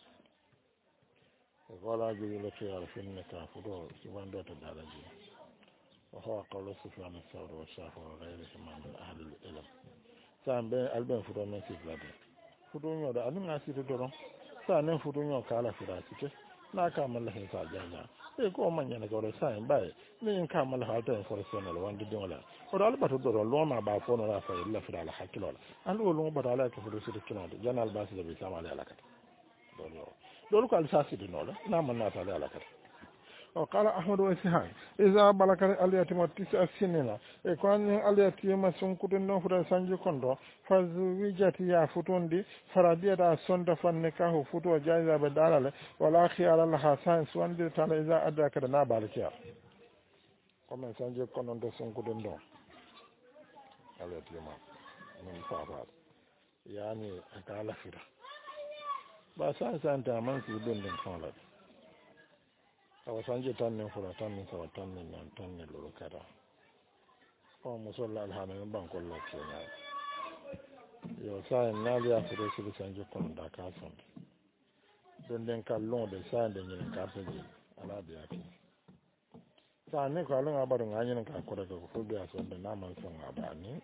ولا يجوز الخيار في النكاح فدور سواء دوت الدرجة وهو قول سفيان الثوري والشافعي وغيرهما من أهل العلم سان بين البين فدور من سيفلاده فدور يودا أنو ناسي تدورون سان فدور يودا كالا فراسيك لا كامل له ساجانا e ko man yana gore sai bai ni ka mal halta information wanda din wala o dal batu do lo ma ba fono la fa illa fi al hakilo an lo ba dala ka fudu sir kinade janal basi da bi samale alaka دول قال ساسي نولا نعم الناس على علاقة وقال أحمد وإسحاق إذا بلغ اليتيم 9 سنين يكون اليتيم سنكتن نفر سانجي كندو فزوجت يا فتوندي فرادية سند فنكاه فتوى جائزة بدالة ولا خيار لها ساينس واندي تعالى إذا أدرك نابالك كما سانجي كندو سنكتن دو اليتيم من فاضل يعني أكال فيها ba san ta man su bin din kala awa sanje tan ne fura tan ne sawa tan ne nan tan ne loro kada o musalla alhamin ban kollo ke na yo sai na liya fure su sanje kon da ka son don den kallon da sai da yin ka faje ala biya ki sa ne kallon abarin anyin ka kore ka ko biya son da naman son abani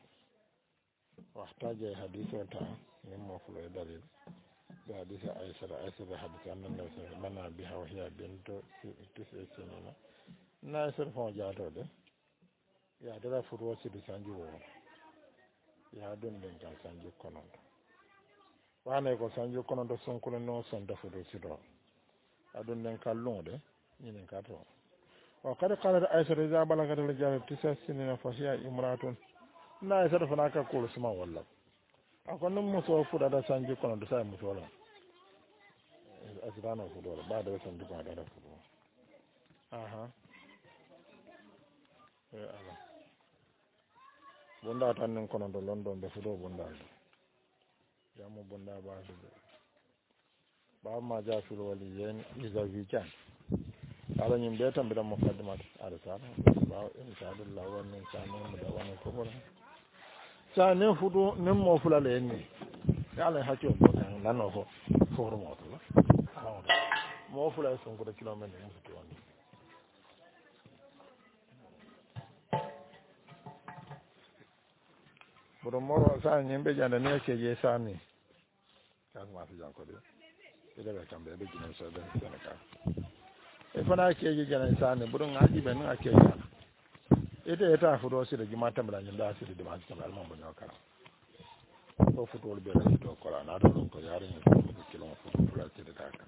wahtaje hadithota ne mo fulo dalil حديث عائشة حديث أن النبي منع بها وهي بنت 9 سنين ناصر فون جاتو ده يا دلا فروسي دي سانجي و يا دون دين كان سانجي كونون وانا ko سانجي كونون do son ko no son da forosi do adon den kallon de ni ka to wa kada qala Aisha idza balagat al-rijal 9 سنين فهي امراه na Aisha fa naka ko suma wallah akon muso fuda da sanji kono da sai muso la asirana fudo ba da sanji ko da fudo aha ala bunda tan nen kono do London be fudo bunda jamu bunda ba ma ja filo wali yen iza weekend ala nyim be tam be mo fadima ala sala ba insha Allah wannan sanin mu da wannan ko sa ne fudu ne mo fulale ni yalla hakki ko tan nano ko foro mo to mo fulale son ko kilometer mo futu on bodo mo sa nyimbe janda ne ke je sani kan ma fi janko de ida be kambe be jina so be ka e fana ke je jana sani bodo ngaji be na ke jana ita ta fudo shi da jimata bulanjin da shi da masu kamar alman bane kara ko fudo be da to kora na da ko yarin ne ko kilon fudo fulati da taka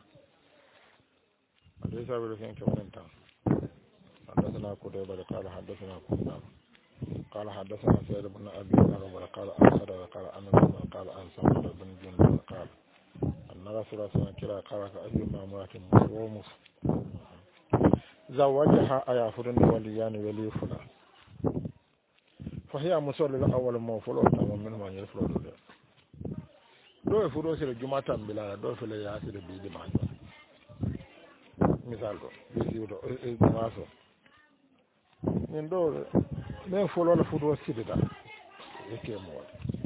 dai sabu da kan kamar tan حدثنا قتيبة قال حدثنا كنا قال حدثنا سيد بن أبي هريرة قال قال أنس قال عن سمرة بن جندب قال أن رسول الله صلى الله عليه وسلم قال أيما امرأة مسلمة زوجها أيا فرن وليان ولي فلان فهي مسؤول الأول موفلو تمام من ما يفلو دو فرو سير جمعة بلا دو فلا ياسر بيد ما مثال دو بيسيو ماسو من دو من فلو الفرو سير دا يكي موال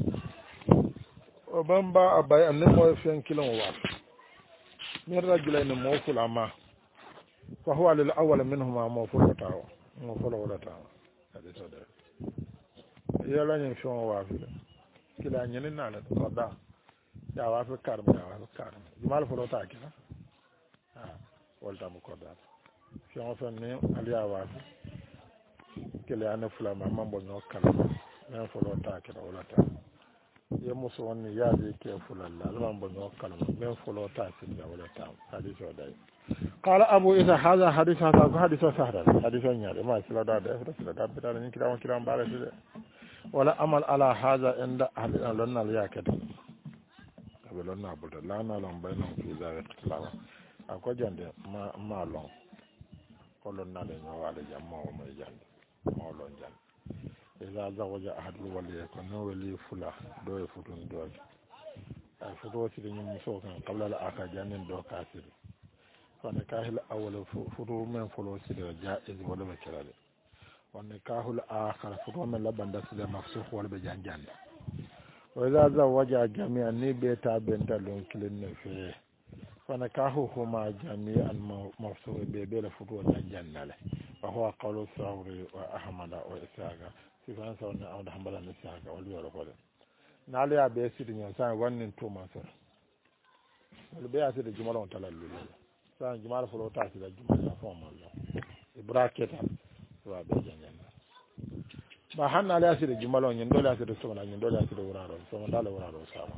وبنبا أباي أن نمو فين كيلو وار من رجلين موفل أما فهو للأول منهما موفل تاو موفل ولا تاو هذا صدق يلا نشوف وافي كلا نيننا على الصدا ya wa fi karmi ya wa fi karmi jumal folo ta kila ha wolta mu ko dal fi on fen ni aliya wa kele ane fula ma mambo no kala men folo ta kila wala ta ye muso wonni yaade ke fulalla mambo no kala men folo ta kila wala ta hadith o dai قال أبو إذا هذا حديث سهل حديث يعني ما سلا دا بدل من كلام بارس ولا أمل على هذا عند أهل لنا الياكد قبلنا أبو لا نعلم بينهم في ذلك اختلاف أكو جند ما لون قلنا لنا وعلى جماعة وما جند ما لون جند إذا زوج أحد الولي يكون ولي فلا دو يفوتون دو فتوى سيدنا مسوك قبل الآخر جانين دو كاسر ونكاه الأول فتوى من فلو سيدنا جائز ولا بكرالي ونكاه الآخر فتوى من لبن دسل مفسوخ ولا بجانجان وإذا زوج جميعا نبيتا بنت لون كلن فيه فنكاههما جميعا مفسوخ بيبيل فتوى جانجان وهو قول الثوري وأحمد وإسحاق سيفان سونا أو دحمبلا إسحاق واليورو نالي أبي سيدنا سان ونن تو ماسر البيع سيد الجمال وتلالو سان جمال فلو تاسي الجمال فوم الله إبراكتا وابي جنجان ba hanna la asiri jumalo nyin dole asiri sona nyin dole asiri wuraro sona dala wuraro sama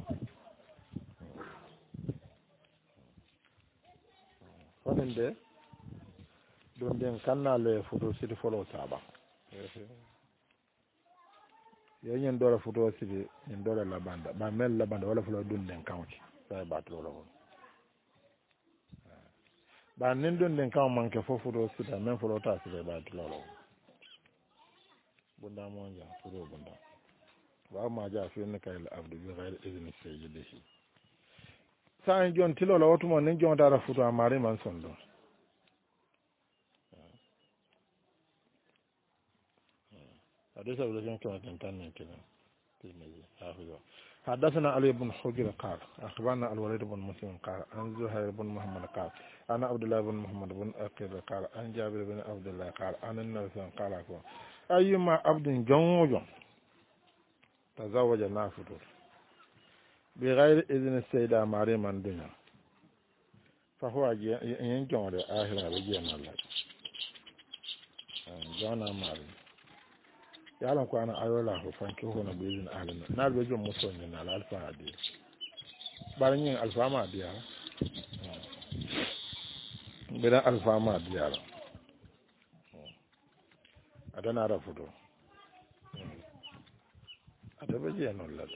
fonen de don den kanna le foto sidi folo saba yo nyin dole foto sidi nyin dole labanda ba mel labanda wala folo dun den kawti sai ba to lo ba nin dun den kaw manke fo foto sidi men folo ta sidi ba to lo bunda monja furo bunda ba ma ja fi ne kay abdu bi ghayr izni sayyidihi sa jon tilo la wotumo nin jon dara futo amari man sondo hadisa wala jon kama tantan kina tinaji hafizo حدثنا علي بن حجر قال أخبرنا الوليد بن مسلم قال عن زهير بن محمد قال أنا عبد الله بن محمد بن أقيل قال عن جابر بن عبد الله قال أنا النبي قال أيما عبد جنوج تزوج نافذ بغير إذن السيدة مريم الدنيا فهو ينجون لآخر رجينا الله جانا مريم يعلم كوانا أيولا فانكوهنا بإذن أهلنا نال بجو مسلمين على ألفا عديد بارنين ألفا ما ديالا بنا ألفا ما ديالا أدنا رفضو أدبجينا الله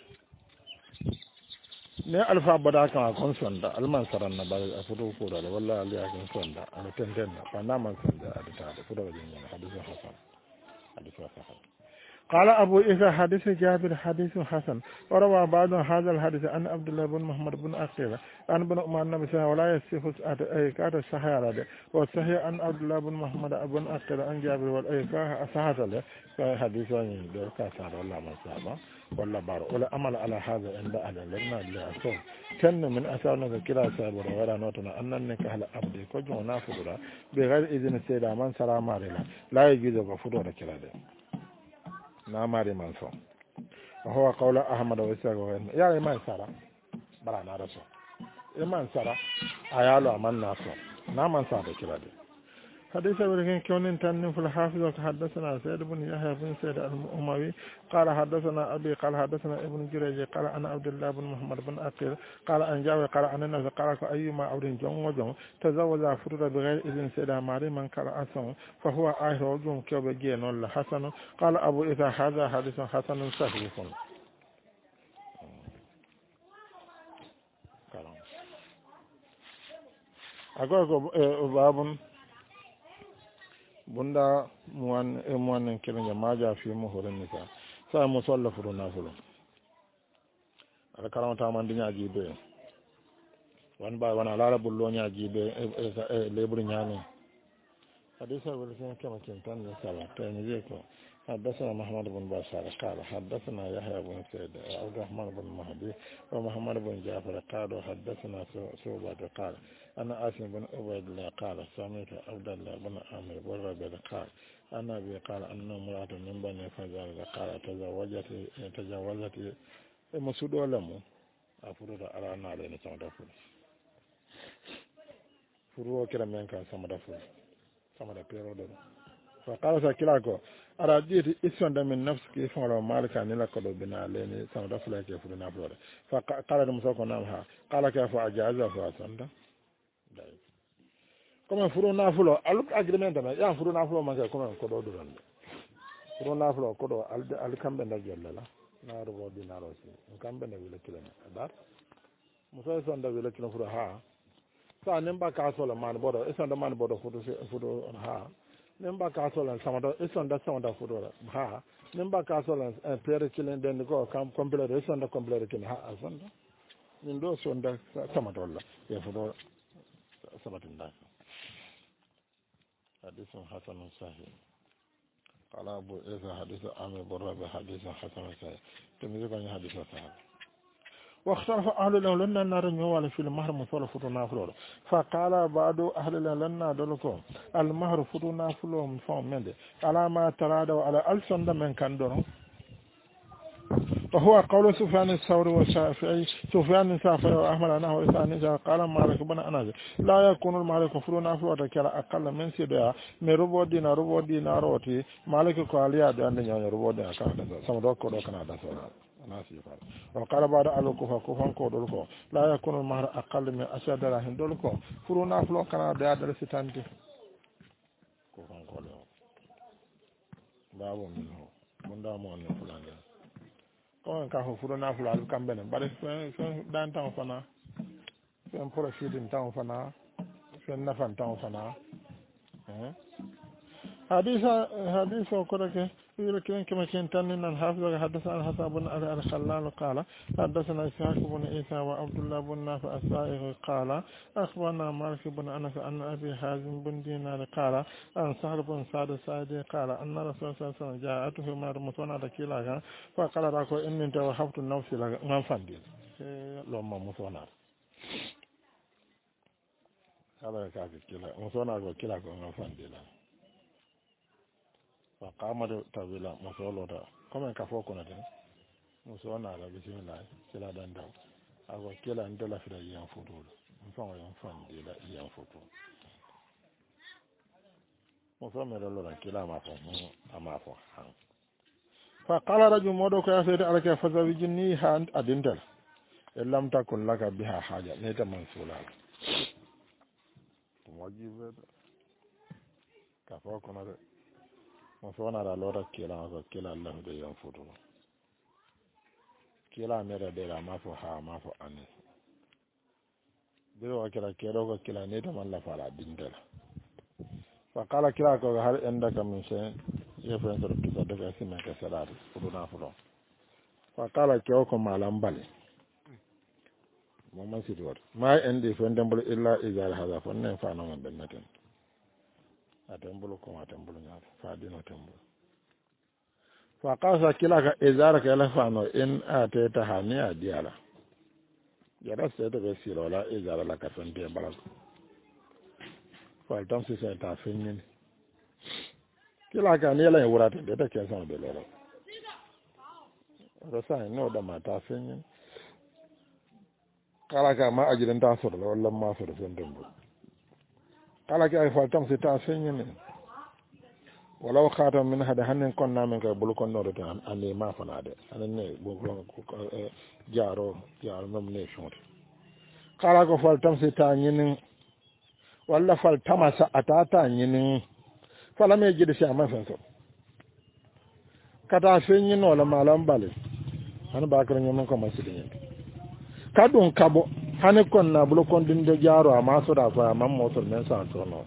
ne alfa bada kan kon sonda alman saran na bari afudo ko da wallahi ali akan sonda an tenten na fa na man sonda adita da fudo jin hadisi hasan hadisi hasan قال أبو إذا حديث جابر حديث حسن وروى بعض هذا الحديث عن عبد الله بن محمد بن أقيل عن بن أمان النبي ولا يصح أيكاد الصحيح والصحيح عن عبد الله بن محمد بن أقيل عن جابر والأيكاه أصحت له حديث عن كاسر والله ما صابه ولا بار ولا أمل على هذا عند أهل لنا لأسوم كان من أسرنا كلا سابر ولا نوتنا أن النكاح الأبد كجوا نافذ بغير إذن السيدة من سلام علينا لا يجوز غفور كلا ده ناماري منصور وهو قول أحمد وإسحاق وغيره يا إيمان سارة برا نارسو إيمان سارة أيالو أمان ناسو نامان سارة كلا دي حديث ولكن كون تنين في الحافظ وحدثنا سيد بن يحيى بن سيد الأموي قال حدثنا أبي قال حدثنا ابن جريج قال أنا عبد الله بن محمد بن أقيل قال أن جابر قال أن الناس قال أيما عبد جون وجون تزوج فرد بغير إذن سيدها ماري من قال أسم فهو آخر وجون كيوب جين ولا حسن قال أبو إذا هذا حديث حسن صحيح أقول باب bunda muwan kiran maja fi muhurin nisa sai musallafu nafulu alkaramta man dinya jibe wan ba wana lara bullo nya jibe lebur nyani hadisa wala sai kama kintan ne sala ta ne je ko حدثنا محمد بن بشار قال حدثنا يحيى بن سعيد عبد الرحمن بن مهدي ومحمد بن جعفر قال حدثنا شعبة قال أنا عاصم بن عبيد الله قال سمعت عبد الله بن عامر بن ربيعة قال أنا أبي قال أن امرأة من بني فزارة قال تزوجت مسعود ولم afuru da ala na le ne sama da furu kira men kan sama da pero do fa qala sa kila ko ara jiti isonda min nafski fara malika ni la ko bina le ne sama da furu ke furu na furu fa qala da musa ko nam ha qala ka fa ajaza fa sanda dai comme furu na furu al agreement na ya furu na furu man ka ko do ran furu na furu ko do al kambe na jella na rubo dinaro si kambe na wile kila na musa sonda wile kila furu ha sa nemba ka sola man bodo isonda man bodo fudo ha nemba ka sola samado isonda samada fudo ha nemba ka sola pere kilen den ko kam complete isonda complete kin ha asonda min do sonda samado la ya fudo sabatinda hadithun hasanun sahih qala abu isa hadithu amir burra hadithun hasanun sahih tumi ko ni hadithu sahih واختلف أهل العلم لنا نار نوال في المهر مثل فتونا فلور فقال بعض أهل العلم لنا دلكم المهر فتونا فلور من فهم من دي على ما ترادوا على ألسن من كان دون وهو قول سفيان الثوري والشافعي سفيان الثوري وأحمد أنه إساني قال مالك بن أنس لا يكون المالك فتونا فلور كلا أقل من سيدها من ربو دينار روتي مالك قال يا دي أن ربو دينار كان سمدوك كودو كان دسونا وقال بعد الكوفة كوفان كودولكو لا يكون المهر أقل من أشهر دراهم دولكو فرونا فلو كان ديادر ستانتي كوفان كودولكو بابو منه من دامو أن فلان كون كافو فرونا فلو على كامبين بارك فين دان تاون فنا فين بروفيتين تاون فنا فين نفان تاون فنا حديث وكرك يقول كما كنت أن الحافظ حدث عن حسن بن الخلال قال حدثنا إسحاق بن عيسى وعبد الله بن نافع السائغ قال أخبرنا مالك بن أنس أن أبي حازم بن دينار قال أن سهل بن سعد الساعدي قال أن رسول الله صلى الله عليه وسلم جاءته مار مسونا كيلا فقال راكو إني توهبت النفس لغن فندي لما مسونا هذا كاكي كيلا مسونا كيلا غن فندي فقامت تابلا مسولودا كما كفو كنت مسونا على بسم الله كلا دندو أو كلا ندلا في اليوم فطور فما يوم فان دلا يوم فطور مسونا لولا كلا ما فو فقال رجل مودو يا سيدي عليك فزوجني هاند أدندل إن لم تكن لك بها حاجة نيت منسولا واجب كفو كنت مسونا على لورا كلا الله ده يوم فطور كلا ميرا ديرا ما فو ها ما فو أني ديرو كلا كيروغا كلا نيتا من لا فالا ديندلا فقال كلا كو هل عندك من شيء يفرن سر كيسا دغا سيما كسرار فدونا فلو فقال كيوكو مالام بالي ماما سيدور ما عندي فندمبل الا اذا هذا فن فانا من بنتن atembulu ko atembulu nyaata faadino tembulu fa qasa kilaka izaraka ila fano in ateta hani adiala yara sete be sirola izara la kafente balak fa tam si ta fenin kilaka ni la wurata de ta kensan be lolo rosa no da mata fenin kalaka ma ajidan ta so wala ma so sen dembu kala ki ay faltam si ta feññene walaw xaatam min hade hannen konna men kay bulu konnoɗo tan andi ma fanade anen ne jaaro mem ne fonte kala ko faltam si ta ñinin walla fal tamasa atata ñinin fala me jidi si ama fen so kata feññinola malam bale han bakara ñamen ko masidi kadun kabo hani kon na bulu kon dinde jaaro ama so da fa mam motor men sa so no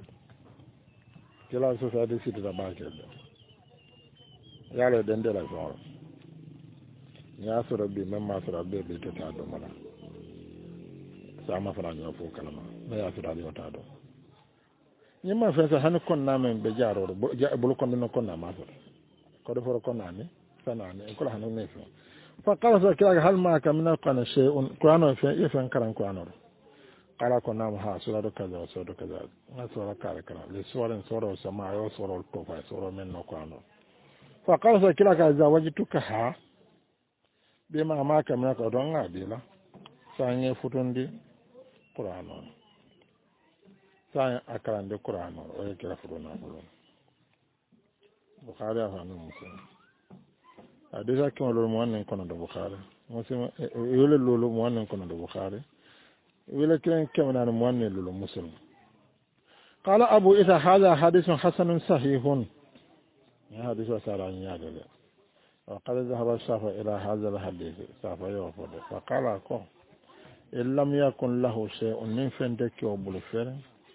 kila so sa de sidi da banke do yalo dende la so ya so rabbi men ma so rabbi be ta do mala sa ma fara nyo fo kalama me ya so da yo ta do ni ma fa sa hani kon na men be jaaro bulu kon dinde kon na ma so ko do for kon na ni sana ni ko la hanen ne so فقال سكراك هل معك من القرآن شيء قرآن يفهم كلام قرآن قال كنا مها سورة كذا وسورة كذا سورة كذا لسورة سورة السماء وسورة الكوفة سورة من القرآن فقال سكراك إذا وجدتك ها بما معك من القرآن عديلا sanye futundi Qur'an on sanye akarande Qur'an on o kira futuna fulon Bukhari afanu Muslim hadisa ko lo mo wannen kono do Bukhari Muslim yole lolo mo wannen kono do Bukhari wala kiran kamana mo wannen lolo Muslim قال أبو إذا هذا حديث حسن صحيح حديث سارعني هذا وقد ذهب الشافعي إلى هذا الحديث الشافعي وفضل فقال لكم إن لم يكن له شيء من فندك وبلفر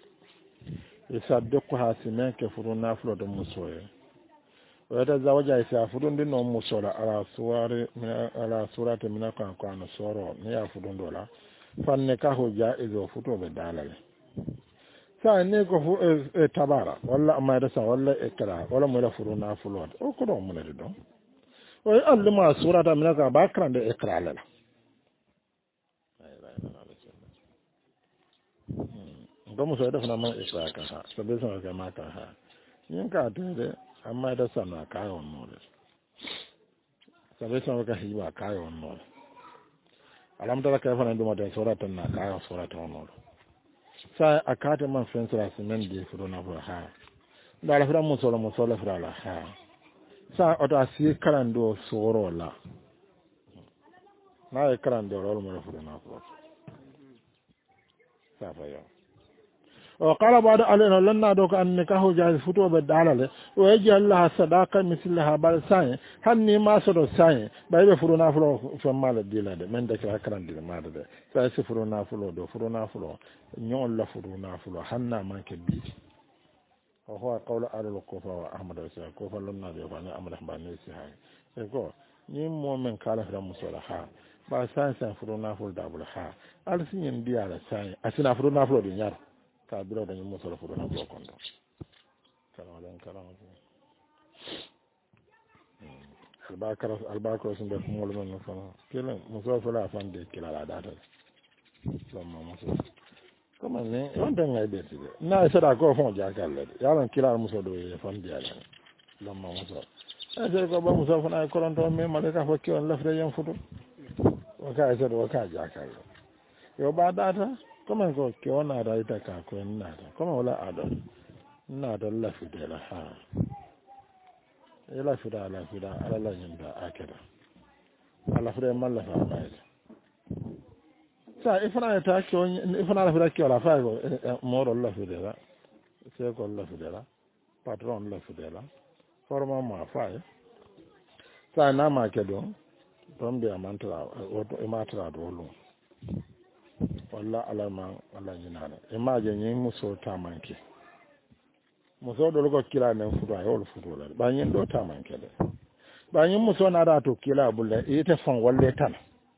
يصدقها سنين كفرنا فلود مسوية ويتزوج يسافرون دين مسولا على سورة من القرآن سورة يافرون دولا فالنكاح جائز وفتو بدالة سأني كفو تبارا ولا ما يرسى ولا إكراه ولا مرفرنا فلود وكلهم من الدون ويقول ما سورة من القرآن باكران دي إكراه لنا Como se da fama ikraka ha sabe so ga maka ha yin ka tare amma da sana kai wannan sabe so ga hiwa kai wannan alhamdulillah kai fana duma da suratan na kai suratan wannan sai akata man fensura simen di furona fura ha da alfira musola fura la ha sa oto asi karando soro la na e karando rolo mo furona fura sa fa yo وقال بعض علينا لنا دوك أن نكاح جاهز فتوى بالدعالة ويجعل لها صداقة مثلها بعد ساين هني ما صدو ساين بايبه فرونا فلو فمال الديلة من دك هكران ديلة ما ده سايس فرونا فلو دو فرونا فلو نيون لا فرونا فلو هنا ما كبير وهو قول على الكوفة وأحمد رسول الكوفة لنا ديو فاني أمر أحباني سيهاي يقول نيم مؤمن قال في المصالحة ba sai furuna ful dabul ha alsin yin biya da sai asina furuna ful din yar ka biro da yin musala furuna ful kondo karam albakar sun da kuma mulmin fana kilan musala ful afan da kila la data lamma musala kuma ne wanda ngai be tibe na isa da ko fon ja kalle yaron kila musala do ye fan biya la lamma musala sai ko ba musala fana ko ron to me malaka fa kiwan lafre yan futu waka isa da waka jakar yau ba data kuma ko ke wana da ita ka ko ina da kuma wala adon ina da lafi da la ha ila fida ala fida ala yin da akira ala fida man la fa ba sa ifana ta ko ifana la fida ke wala fa ko moro la fida la sai ko la fida la patron la fida la forma ma fa sa na ma ke don tombe amantara wato imatara dolo walla alama walla jinana imaje nyi muso tamanke muso dolo ko kila men fudo ay wol fudo la ba nyin do tamanke de ba nyin muso na da to kila bulle ite fon walle tan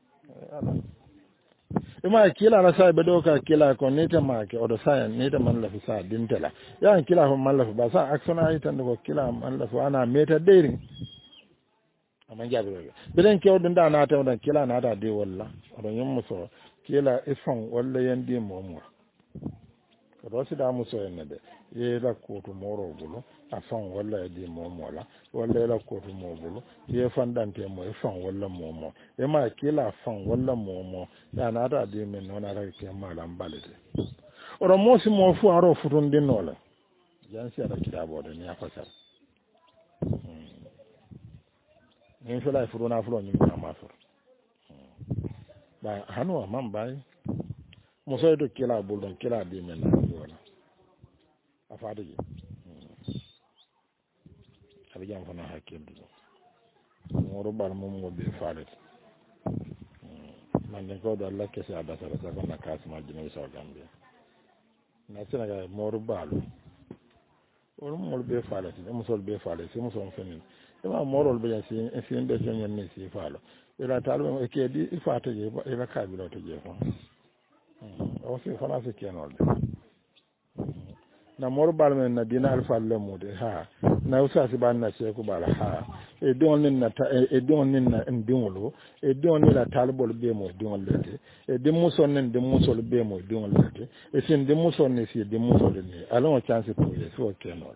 ima kila la sai be do ka kila ko ne ta make o do sai ne ta man la fi sa dintela ya kila ko man la ba sa aksona ita ko kila man la ana meta deirin amma jabi bilen ke odun da na ta odan kila na da de walla odon yin muso kila ifan walla yandi momo ko do si da muso en de ye la ko to moro bulo afan walla di momo la walla la ko to mo bulo ye fan dan te mo ifan walla momo e ma kila fan walla momo da na da de men nona ra ke malam balede oro mo si mo fu aro futun din nola yan si ada kitabo de ni afasar ni fela furuna fulo ni ma fur ba hanu man bai mo so do kila bulon kila di men na wala afade ji abi jam fana hakken do mo ro bar mo mo be faale man den ko do Allah ke sa da sara ko na kasma jino so gambe na sina ga mo ro balo o mo be faale mo so be faale mo so fenin ma morol be si en de jonyen ni si faalo ila talbe e ke di ifata je ila kabilo to je ko o si fana se kenol na morbal men na dina alfa lemude ha na usa si ban na se ko bala ha e don nin na e don nin na ndingolo e don ni la talbol be mo dingol lete e de muson nen de musol be mo dingol lete e sin de muson ni si de musol ni alon chance pour le so kenol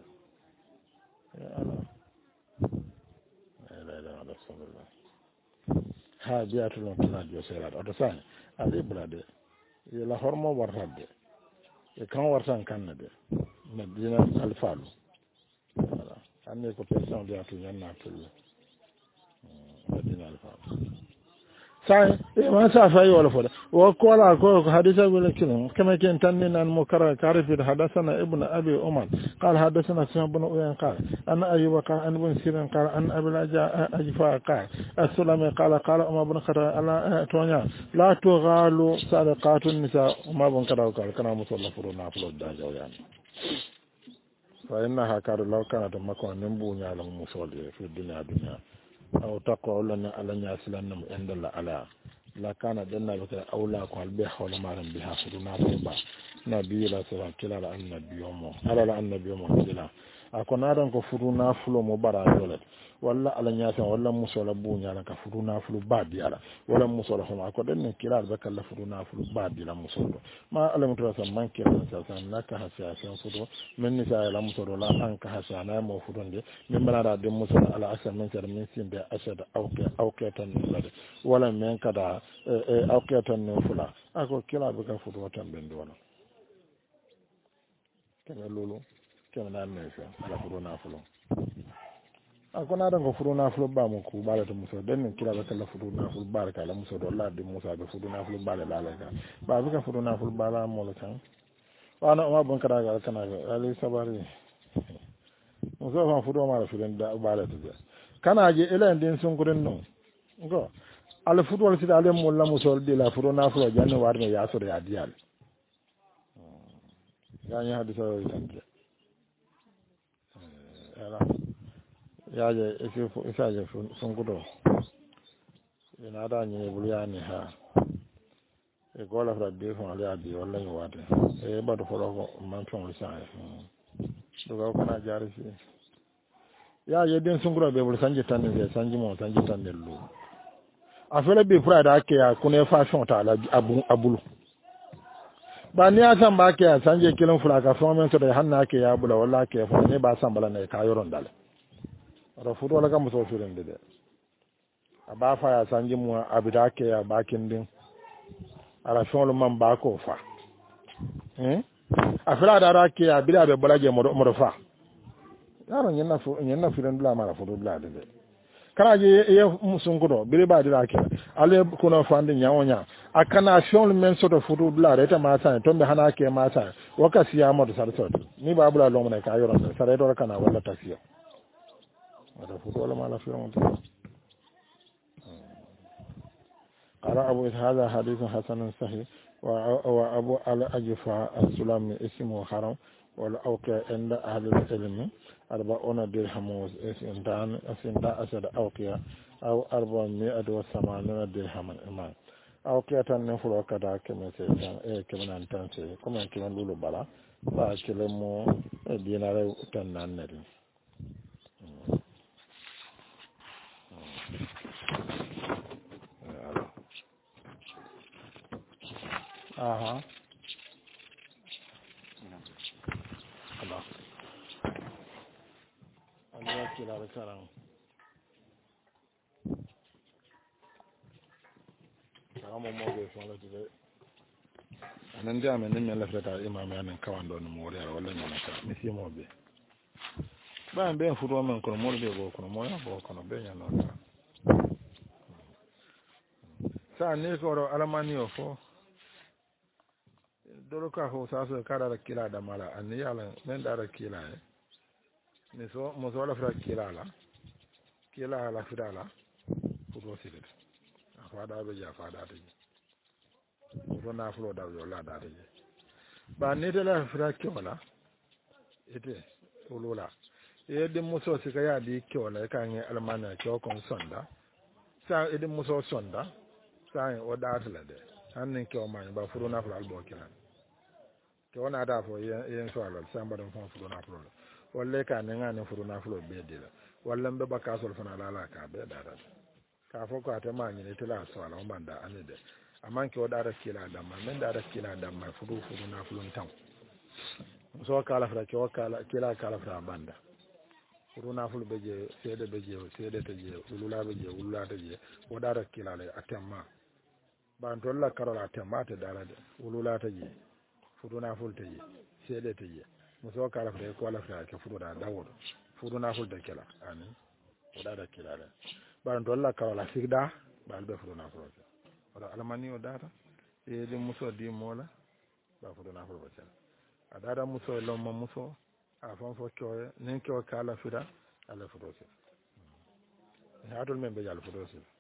ha biya to non tana jo sera do sai ali brade la hormo wartade e kan wartan kannade medina alfalu voilà anne ko person de atu yanna tulle medina alfalu sai ma sa fa wala foda wa qala ko hadisa wala kinu kama ken tanni nan mukara karif hadathana ibn abi umar qala hadathana sa'd ibn uyan qala anna ayyuba qala an ibn sirin qala an abi laja ajfa qala as-sulami qala qala umar ibn khattab ala tonya la tughalu sadaqatun nisa umar ibn khattab kana musalla furuna fulo da jawyan fa innaha kadu law kanat makon nimbu nyalam musolli fi dunya aw taqwa lana alanya silanna indalla ala la kana danna baka aula ko albe hawla maram biha fuduna ba nabi la sala kila la annabiyo mo ala la annabiyo mo kila akona dan ko fuduna fulo mo bara dole walla alanya san walla musola bunya la ka fuduna fulu badi ala walla musola homa ko den kila baka la fuduna fulu badi la musolo ma alam to san man kila san naka hasiya san fudo men ni sa la musolo la an ka hasiya na mo fudonde min bala de musola ala asa men ser min sinde asada awke tan lade wala men kada awke tan fula ako kila baka fudo tan ben do wala kene lulu kene na mesa ala fuduna fulo akona dan ko furuna fulu ba mu ku bala to muso den kila ba kala furuna fulu baraka la muso do la de musa be furuna fulu bala la la ka ba bi ka furuna fulu bala mo la kan wana ma bon kada ga kana ali sabari muso fa fudo ma la fulen da bala to kana je elen din sun gurin no go ala fudo wal sida ale mo la muso de la furuna fulu janne warne ya so ya dial ya hadisa tanje ala yaje isaje fungudo ina da ni buliyani ha e gola fra de fon ali abi wala ni wate e ba do folo ko man fon sa do ga kana jari si yaje den fungudo be bul sanje tan ne sanje mo sanje tan ne lu afele be fra da ke ya kuna fashion ta ala abulu ba ni asan ba ke sanje kilon fura ka fon men so da hanna ke ya bula wala ke fon ne ba san bala ne ka yoron dal rafudu wala kam so firin de aba fa ya sanji mu abida ke ya bakin din ala shon man ba ko fa afira da ra ke ya bila be bolaje mo fa yaron yenna firin dula mara fudu dula de kana je ye musun kudo bile ba dira ke ale kuno fandi nyawonya akana shon men so to fudu dula reta ma sa to be hana ke ma sa wakasi ya mo sarto ni ba bula lo mo ne ka yoron sare do kana wala tafiya هذا فضول ما لا فيه قال أبو هذا حديث حسن صحيح وأبو على أجفاء السلام اسمه حرام والأوقع عند أهل العلم 40 درهم وسنتان أسد أوقع أو 480 درهم إمام أوقع تنفر وكذا كما سيسان كما ننتنسي كما كما لولو بلا فأكلمو دينار تنان نري aha Allah Allah kila da karan karamu mo be so la de anan da men nan la fata imam ya nan kawan don mo wala wala nan ka mi si mo be ba be fudo men ko mo be go ko mo ya go ko be ya no sa ne ko ro alamani o fo dolo ka ho sa so kada da kila da mala an yala men da kila ne so mo so la fra kila la fra la fudo sidet afa da be ja fa da de ko na flo da yo la da de ba ne de la fra kila ite ulula e de mo so sika ya di kila ka nge almana ko kon sonda sa e de mo so sonda sa o da tla de hanin ke o man ba fudo na fla albo kila to wana da fo yen so alal samba don fon fudo na flo walle ka ne ngane fudo na flo be de la walle be baka sol fana la ka be da ka fo ko ata ma ni te la so ala banda anede aman ke o da kila da ma men da kila da ma fudo na flo tan so kala fra ke o kala kila kala fra banda fudo na flo be je sede te je ulula be je ulula te je o da kila le atamma ban tolla karola temmate darade wululata je futuna fulte je seedete je muso kala fde ko ala fta ke futuda dawodo futuna fulte kela ani oɗaɗa kilade ban tolla karola sigda balɓe futuna fulte oɗo alamani o data yeedi muso di mola ba futuna fulɓe cela a data muso e lomma muso a fon fo coye nin kewo kala fida ala futo sil hatol men ɓe jal futo sil